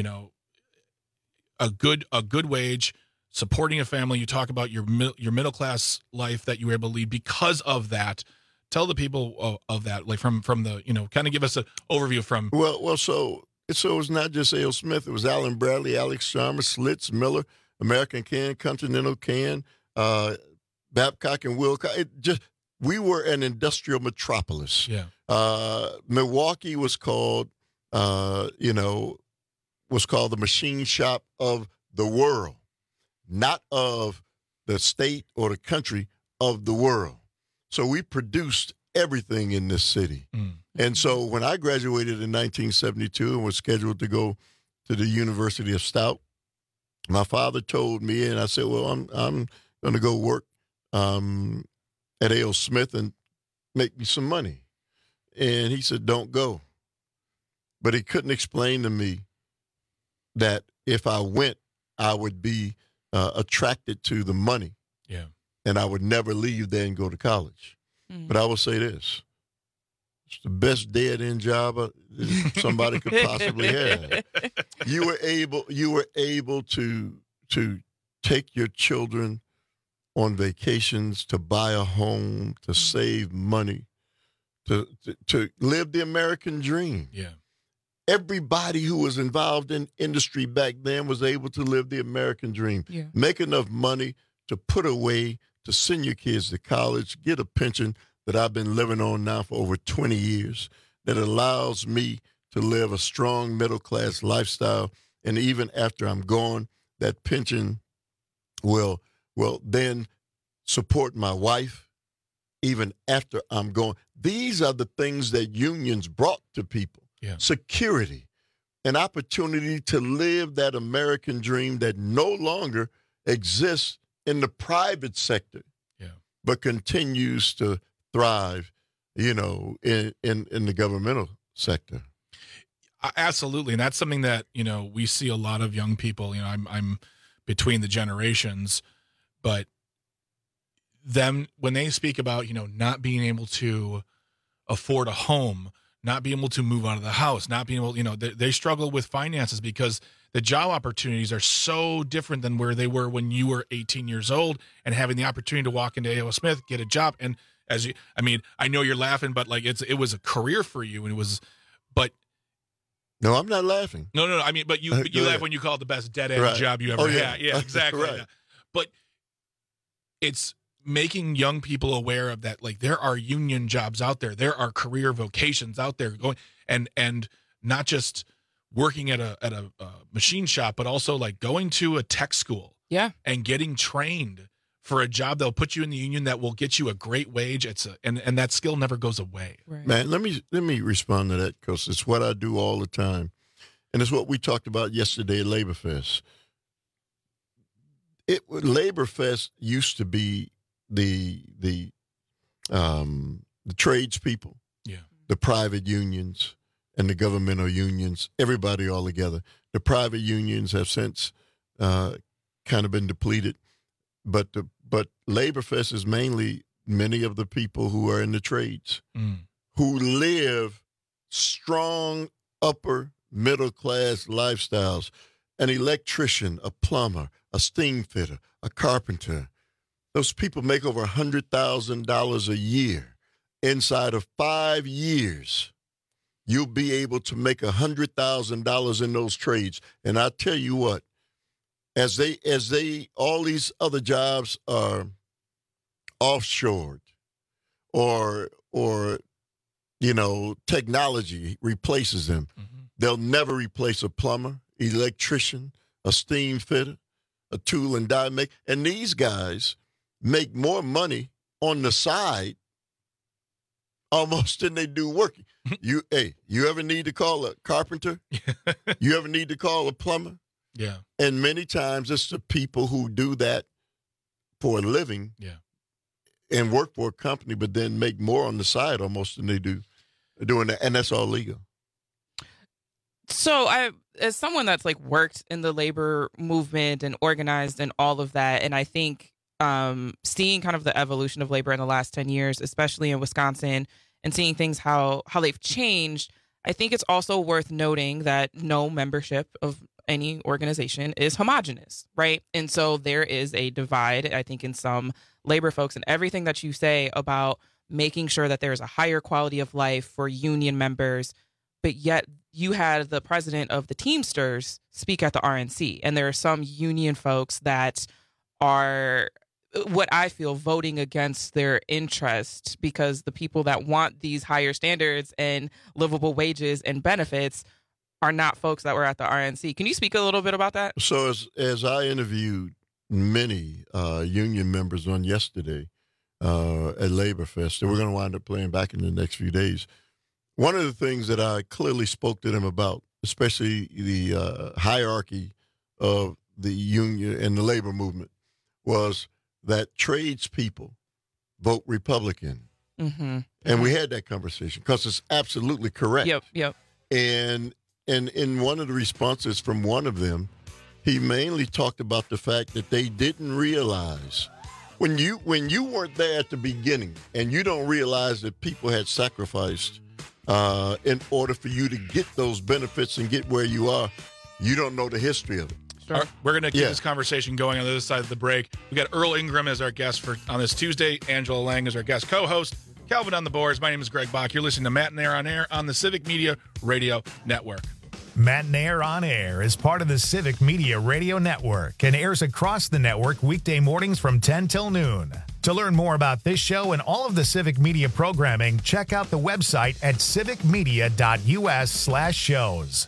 a good wage, supporting a family. You talk about your middle class life that you were able to lead because of that. Tell the people of that, like from the, kind of give us an overview from. Well, so it's not just A.O. Smith. It was Allen Bradley, Alex Chalmers, Slits, Miller, American Can, Continental Can, Babcock and Wilcox. We were an industrial metropolis. Yeah. Milwaukee was called, the machine shop of the world, not of the state or the country, of the world. So we produced everything in this city. And so when I graduated in 1972 and was scheduled to go to the University of Stout, my father told me, and I said, well, I'm going to go work at A.O. Smith and make me some money. And he said, don't go. But he couldn't explain to me that if I went, I would be attracted to the money. Yeah. And I would never leave there and go to college. But I will say this. It's the best dead-end job somebody could possibly have. You were able to take your children on vacations, to buy a home, to save money, to live the American dream. Yeah. Everybody who was involved in industry back then was able to live the American dream. Yeah. Make enough money to put away to send your kids to college, get a pension that I've been living on now for over 20 years. that allows me to live a strong middle-class lifestyle. And even after I'm gone, that pension will then support my wife even after I'm gone. These are the things that unions brought to people. Yeah. Security, an opportunity to live that American dream that no longer exists in the private sector, but continues to thrive, in the governmental sector. Absolutely, and that's something that we see a lot of young people. I'm between the generations, but them when they speak about not being able to afford a home, not being able to move out of the house, not being able, they struggle with finances because the job opportunities are so different than where they were when you were 18 years old and having the opportunity to walk into A.O. Smith, get a job, and I know you're laughing, but it was a career for you, and but. No, I'm not laughing. No. But you laugh when you call it the best dead end job you ever had. Yeah, exactly. Right. Yeah. But it's making young people aware of that. Like there are union jobs out there. There are career vocations out there going, and not just working at a machine shop, but also like going to a tech school. Yeah. And getting trained for a job that'll put you in the union that will get you a great wage. And that skill never goes away. Right. Man, let me respond to that because it's what I do all the time. And it's what we talked about yesterday at Labor Fest. Labor Fest used to be the tradespeople, the private unions, and the governmental unions, everybody all together. The private unions have since kind of been depleted. But Labor Fest is mainly many of the people who are in the trades, who live strong upper middle class lifestyles. An electrician, a plumber, a steam fitter, a carpenter. Those people make over $100,000 a year. Inside of 5 years, you'll be able to make $100,000 in those trades. And I tell you what, as all these other jobs are offshored or technology replaces them, they'll never replace a plumber, electrician, a steam fitter, a tool and die maker. And these guys make more money on the side almost than they do working. You ever need to call a carpenter? You ever need to call a plumber? Yeah. And many times it's the people who do that for a living and work for a company, but then make more on the side almost than they do doing that. And that's all legal. So as someone that's like worked in the labor movement and organized and all of that, and I think seeing kind of the evolution of labor in the last 10 years, especially in Wisconsin, and seeing things how they've changed, I think it's also worth noting that no membership of any organization is homogenous, right? And so there is a divide, I think, in some labor folks, and everything that you say about making sure that there's a higher quality of life for union members, but yet you had the president of the Teamsters speak at the RNC, and there are some union folks that are, what I feel, voting against their interest because the people that want these higher standards and livable wages and benefits are not folks that were at the RNC. Can you speak a little bit about that? So as I interviewed many union members on yesterday at Labor Fest, and we're going to wind up playing back in the next few days, one of the things that I clearly spoke to them about, especially the hierarchy of the union and the labor movement, was that tradespeople vote Republican. Mm-hmm. And we had that conversation because it's absolutely correct. Yep. And in one of the responses from one of them, he mainly talked about the fact that they didn't realize when you weren't there at the beginning and you don't realize that people had sacrificed in order for you to get those benefits and get where you are, you don't know the history of it. All right, we're going to keep this conversation going on the other side of the break. We got Earl Ingram as our guest on this Tuesday. Angela Lang is our guest co-host. Calvin on the boards. My name is Greg Bach. You're listening to Matt and Air on Air on the Civic Media Radio Network. Matinaire on Air is part of the Civic Media Radio Network and airs across the network weekday mornings from 10 till noon. To learn more about this show and all of the Civic Media programming, check out the website at civicmedia.us/shows.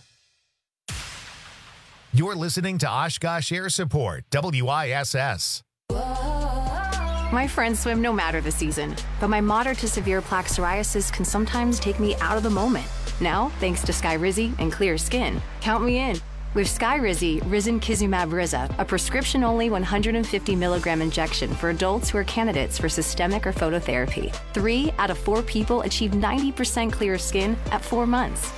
You're listening to Oshkosh Air Support, WISS. My friends swim no matter the season, but my moderate to severe plaque psoriasis can sometimes take me out of the moment. Now, thanks to Skyrizi and clear skin, count me in. With Skyrizi, Risankizumab Riza, a prescription-only 150 milligram injection for adults who are candidates for systemic or phototherapy. 3 out of 4 people achieve 90% clear skin at 4 months.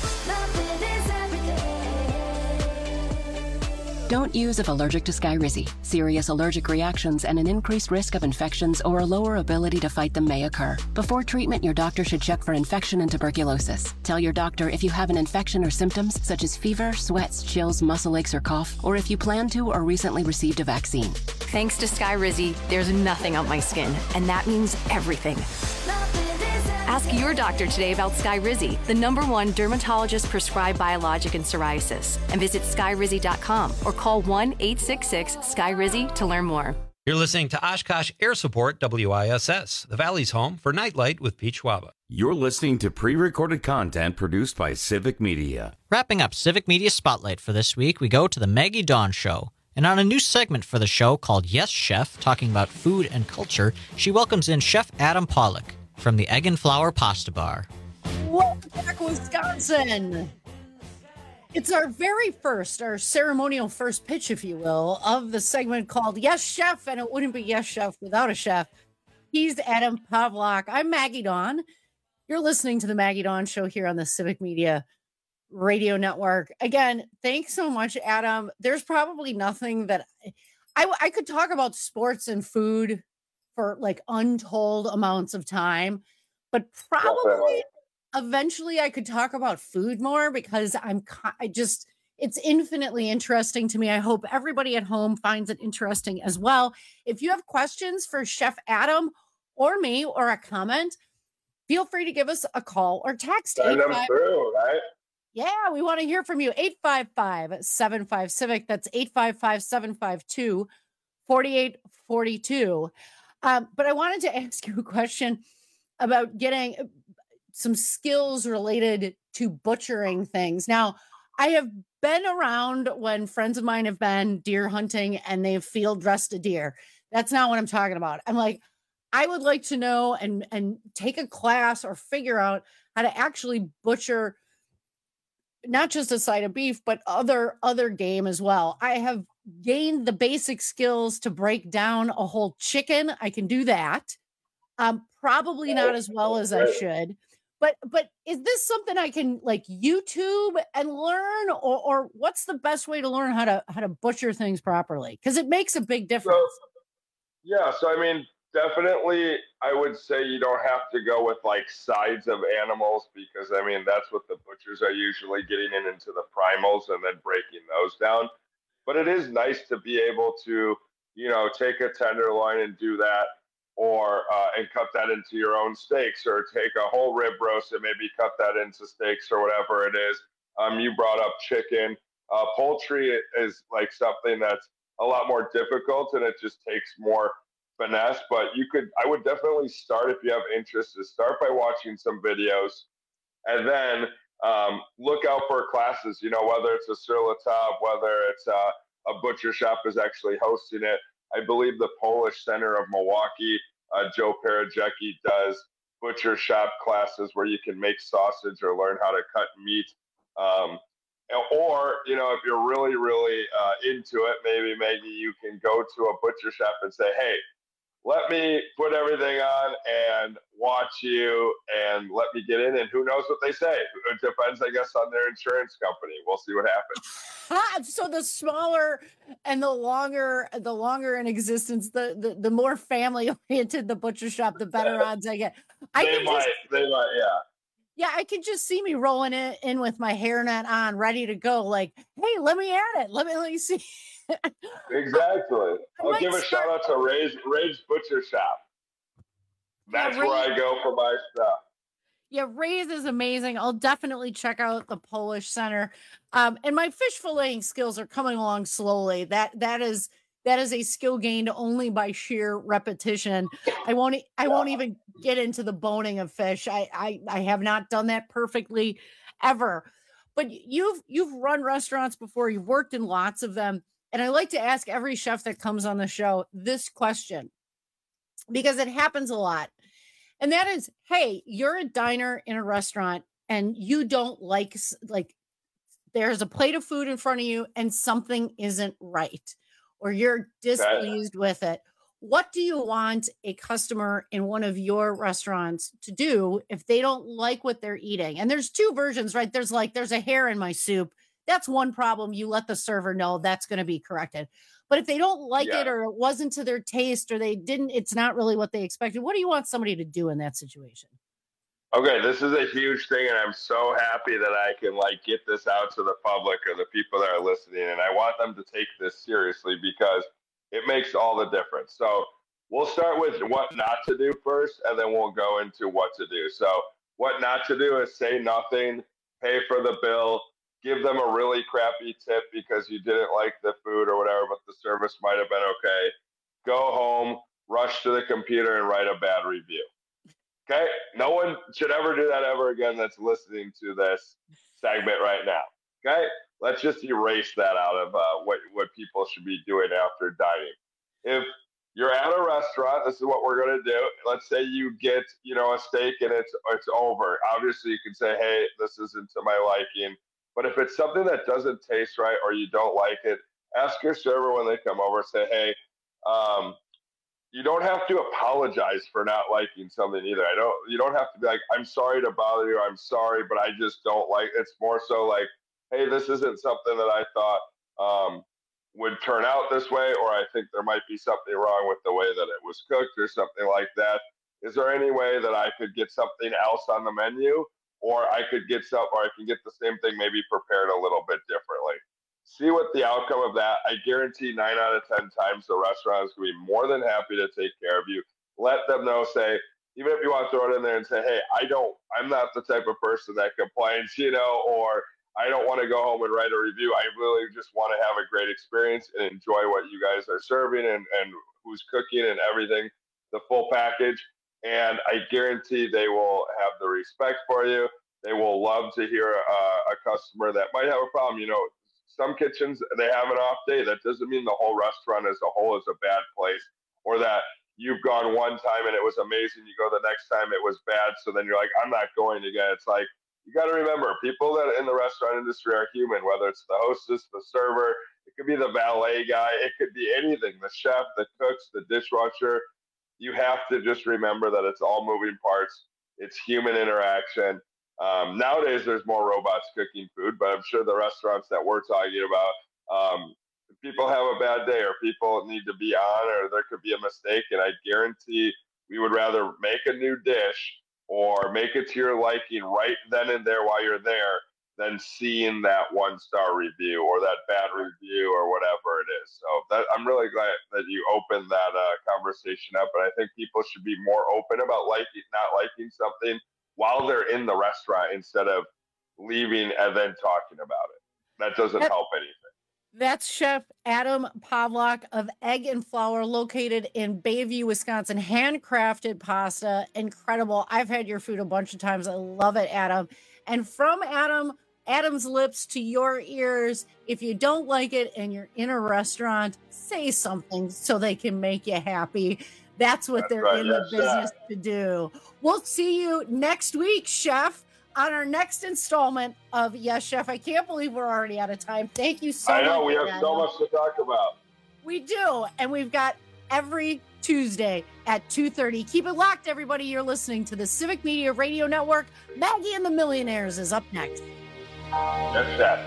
Don't use if allergic to Skyrizi. Serious allergic reactions and an increased risk of infections or a lower ability to fight them may occur. Before treatment, your doctor should check for infection and tuberculosis. Tell your doctor if you have an infection or symptoms such as fever, sweats, chills, muscle aches, or cough, or if you plan to or recently received a vaccine. Thanks to Skyrizi, there's nothing on my skin, and that means everything. Ask your doctor today about Skyrizi, the #1 dermatologist-prescribed biologic in psoriasis, and visit skyrizi.com or call 1-866-SKYRIZI to learn more. You're listening to Oshkosh Air Support, WISS, the Valley's home for Nightlight with Pete Schwaba. You're listening to pre-recorded content produced by Civic Media. Wrapping up Civic Media Spotlight for this week, we go to the Maggie Dawn Show. And on a new segment for the show called Yes Chef, talking about food and culture, she welcomes in Chef Adam Pollock from the Egg and Flour Pasta Bar. Welcome back, Wisconsin. It's our very first, our ceremonial first pitch, if you will, of the segment called Yes Chef, and it wouldn't be Yes Chef without a chef. He's Adam Pavlock. I'm Maggie Dawn. You're listening to the Maggie Dawn Show here on the Civic Media Radio Network. Again, thanks so much, Adam. There's probably nothing that I could talk about sports and food for like untold amounts of time, but probably eventually I could talk about food more because it's infinitely interesting to me. I hope everybody at home finds it interesting as well. If you have questions for Chef Adam or me or a comment, feel free to give us a call or text. Send them through, right? Yeah, we want to hear from you. 855-75-CIVIC. That's 855-752-4842. But I wanted to ask you a question about getting some skills related to butchering things. Now, I have been around when friends of mine have been deer hunting and they've field dressed a deer. That's not what I'm talking about. I'm like, I would like to know and take a class or figure out how to actually butcher not just a side of beef, but other game as well. I have gained the basic skills to break down a whole chicken. I can do that. Probably not as well as I should. But is this something I can like YouTube and learn, or what's the best way to learn how to butcher things properly? Because it makes a big difference. So I mean, definitely, I would say you don't have to go with like sides of animals because I mean that's what the butchers are usually getting into the primals and then breaking those down. But it is nice to be able to, take a tenderloin and do that, or and cut that into your own steaks, or take a whole rib roast and maybe cut that into steaks or whatever it is. You brought up chicken. Poultry is like something that's a lot more difficult and it just takes more finesse, but I would definitely start, if you have interest, to start by watching some videos and then look out for classes, whether it's a sur la table, whether it's a butcher shop is actually hosting it. I believe the Polish Center of Milwaukee, Joe Parajecki, does butcher shop classes where you can make sausage or learn how to cut meat. Or, if you're really, really into it, maybe you can go to a butcher shop and say, hey, let me put everything on and watch you and let me get in, and who knows what they say. It depends, I guess, on their insurance company. We'll see what happens. So the smaller and the longer in existence, the more family oriented the butcher shop, the better odds I get. They might, yeah. Yeah, I could just see me rolling in with my hairnet on, ready to go. Like, hey, let me at it. Let me see. Exactly. I'll give a shout out to Ray's Butcher Shop. That's where I go for my stuff. Yeah, Ray's is amazing. I'll definitely check out the Polish Center. And my fish filleting skills are coming along slowly. That is a skill gained only by sheer repetition. I won't even get into the boning of fish. I have not done that perfectly ever. But you've run restaurants before. You've worked in lots of them. And I like to ask every chef that comes on the show this question, because it happens a lot. And that is, hey, you're a diner in a restaurant and you don't like there's a plate of food in front of you and something isn't right, or you're displeased with it. What do you want a customer in one of your restaurants to do if they don't like what they're eating? And there's two versions, right? There's a hair in my soup. That's one problem. You let the server know that's going to be corrected. But if they don't like it, or it wasn't to their taste, or it's not really what they expected, what do you want somebody to do in that situation? Okay, this is a huge thing, and I'm so happy that I can get this out to the public or the people that are listening, and I want them to take this seriously because it makes all the difference. So we'll start with what not to do first, and then we'll go into what to do. So what not to do is say nothing, pay for the bill, give them a really crappy tip because you didn't like the food or whatever, but the service might have been okay. Go home, rush to the computer, and write a bad review. Okay? No one should ever do that ever again that's listening to this segment right now. Okay? Let's just erase that out of what people should be doing after dining. If you're at a restaurant, this is what we're going to do. Let's say you get, a steak and it's over. Obviously, you can say, hey, this isn't to my liking. But if it's something that doesn't taste right or you don't like it, ask your server when they come over, say, hey, you don't have to apologize for not liking something either. You don't have to be like, I'm sorry to bother you. I'm sorry, but I just don't like it. It's more so like, hey, this isn't something that I thought would turn out this way, or I think there might be something wrong with the way that it was cooked or something like that. Is there any way that I could get something else on the menu? Or I can get the same thing, maybe prepared a little bit differently. See what the outcome of that. I guarantee 9 out of 10 times the restaurant is going to be more than happy to take care of you. Let them know, say, even if you want to throw it in there and say, hey, I'm not the type of person that complains, or I don't want to go home and write a review. I really just want to have a great experience and enjoy what you guys are serving and who's cooking and everything, the full package. And I guarantee they will have the respect for you. They will love to hear a customer that might have a problem. Some kitchens, they have an off day. That doesn't mean the whole restaurant as a whole is a bad place, or that you've gone one time and it was amazing. You go the next time, it was bad. So then you're like, I'm not going again. It's like, you got to remember, people that in the restaurant industry are human, whether it's the hostess, the server, it could be the valet guy, it could be anything, the chef, the cooks, the dishwasher. You have to just remember that it's all moving parts. It's human interaction. Nowadays, there's more robots cooking food, but I'm sure the restaurants that we're talking about, people have a bad day or people need to be on or there could be a mistake. And I guarantee we would rather make a new dish or make it to your liking right then and there while you're there than seeing that 1-star review or that bad review or whatever it is. So I'm really glad that you opened that conversation up. And I think people should be more open about not liking something while they're in the restaurant instead of leaving and then talking about it. That doesn't help anything. That's Chef Adam Pawlak of Egg and Flour, located in Bayview, Wisconsin. Handcrafted pasta. Incredible. I've had your food a bunch of times. I love it, Adam. And from Adam's lips to your ears, if you don't like it and you're in a restaurant, say something so they can make you happy. That's what they're in the business to do. We'll see you next week, Chef, on our next installment of Yes, Chef. I can't believe we're already out of time. Thank you so much. I know, we have so much to talk about. We do, and we've got every Tuesday at 2:30. Keep it locked, everybody. You're listening to the Civic Media Radio Network. Maggie and the Millionaires is up next. Yes, Chef.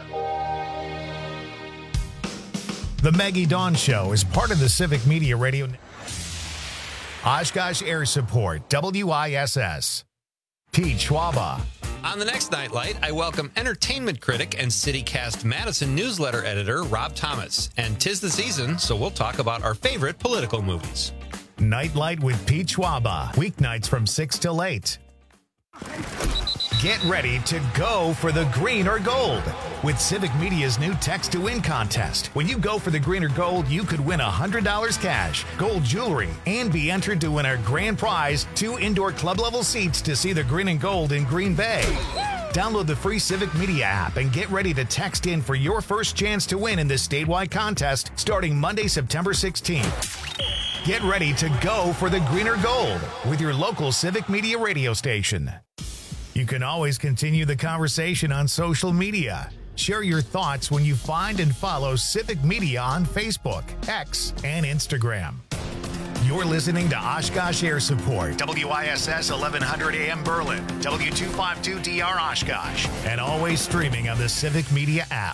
The Maggie Dawn Show is part of the Civic Media Radio Network. Oshkosh Air Support, WISS. Pete Schwaba. On the next Nightlight, I welcome entertainment critic and CityCast Madison newsletter editor Rob Thomas. And 'tis the season, so we'll talk about our favorite political movies. Nightlight with Pete Schwaba. Weeknights from 6 till 8. Get ready to go for the green or gold with Civic Media's new Text to Win contest. When you go for the green or gold, you could win $100 cash, gold jewelry, and be entered to win our grand prize, 2 indoor club-level seats to see the green and gold in Green Bay. Download the free Civic Media app and get ready to text in for your first chance to win in this statewide contest starting Monday, September 16th. Get ready to go for the green or gold with your local Civic Media radio station. You can always continue the conversation on social media. Share your thoughts when you find and follow Civic Media on Facebook, X, and Instagram. You're listening to Oshkosh Air Support, WISS 1100 AM Berlin, W252DR Oshkosh, and always streaming on the Civic Media app.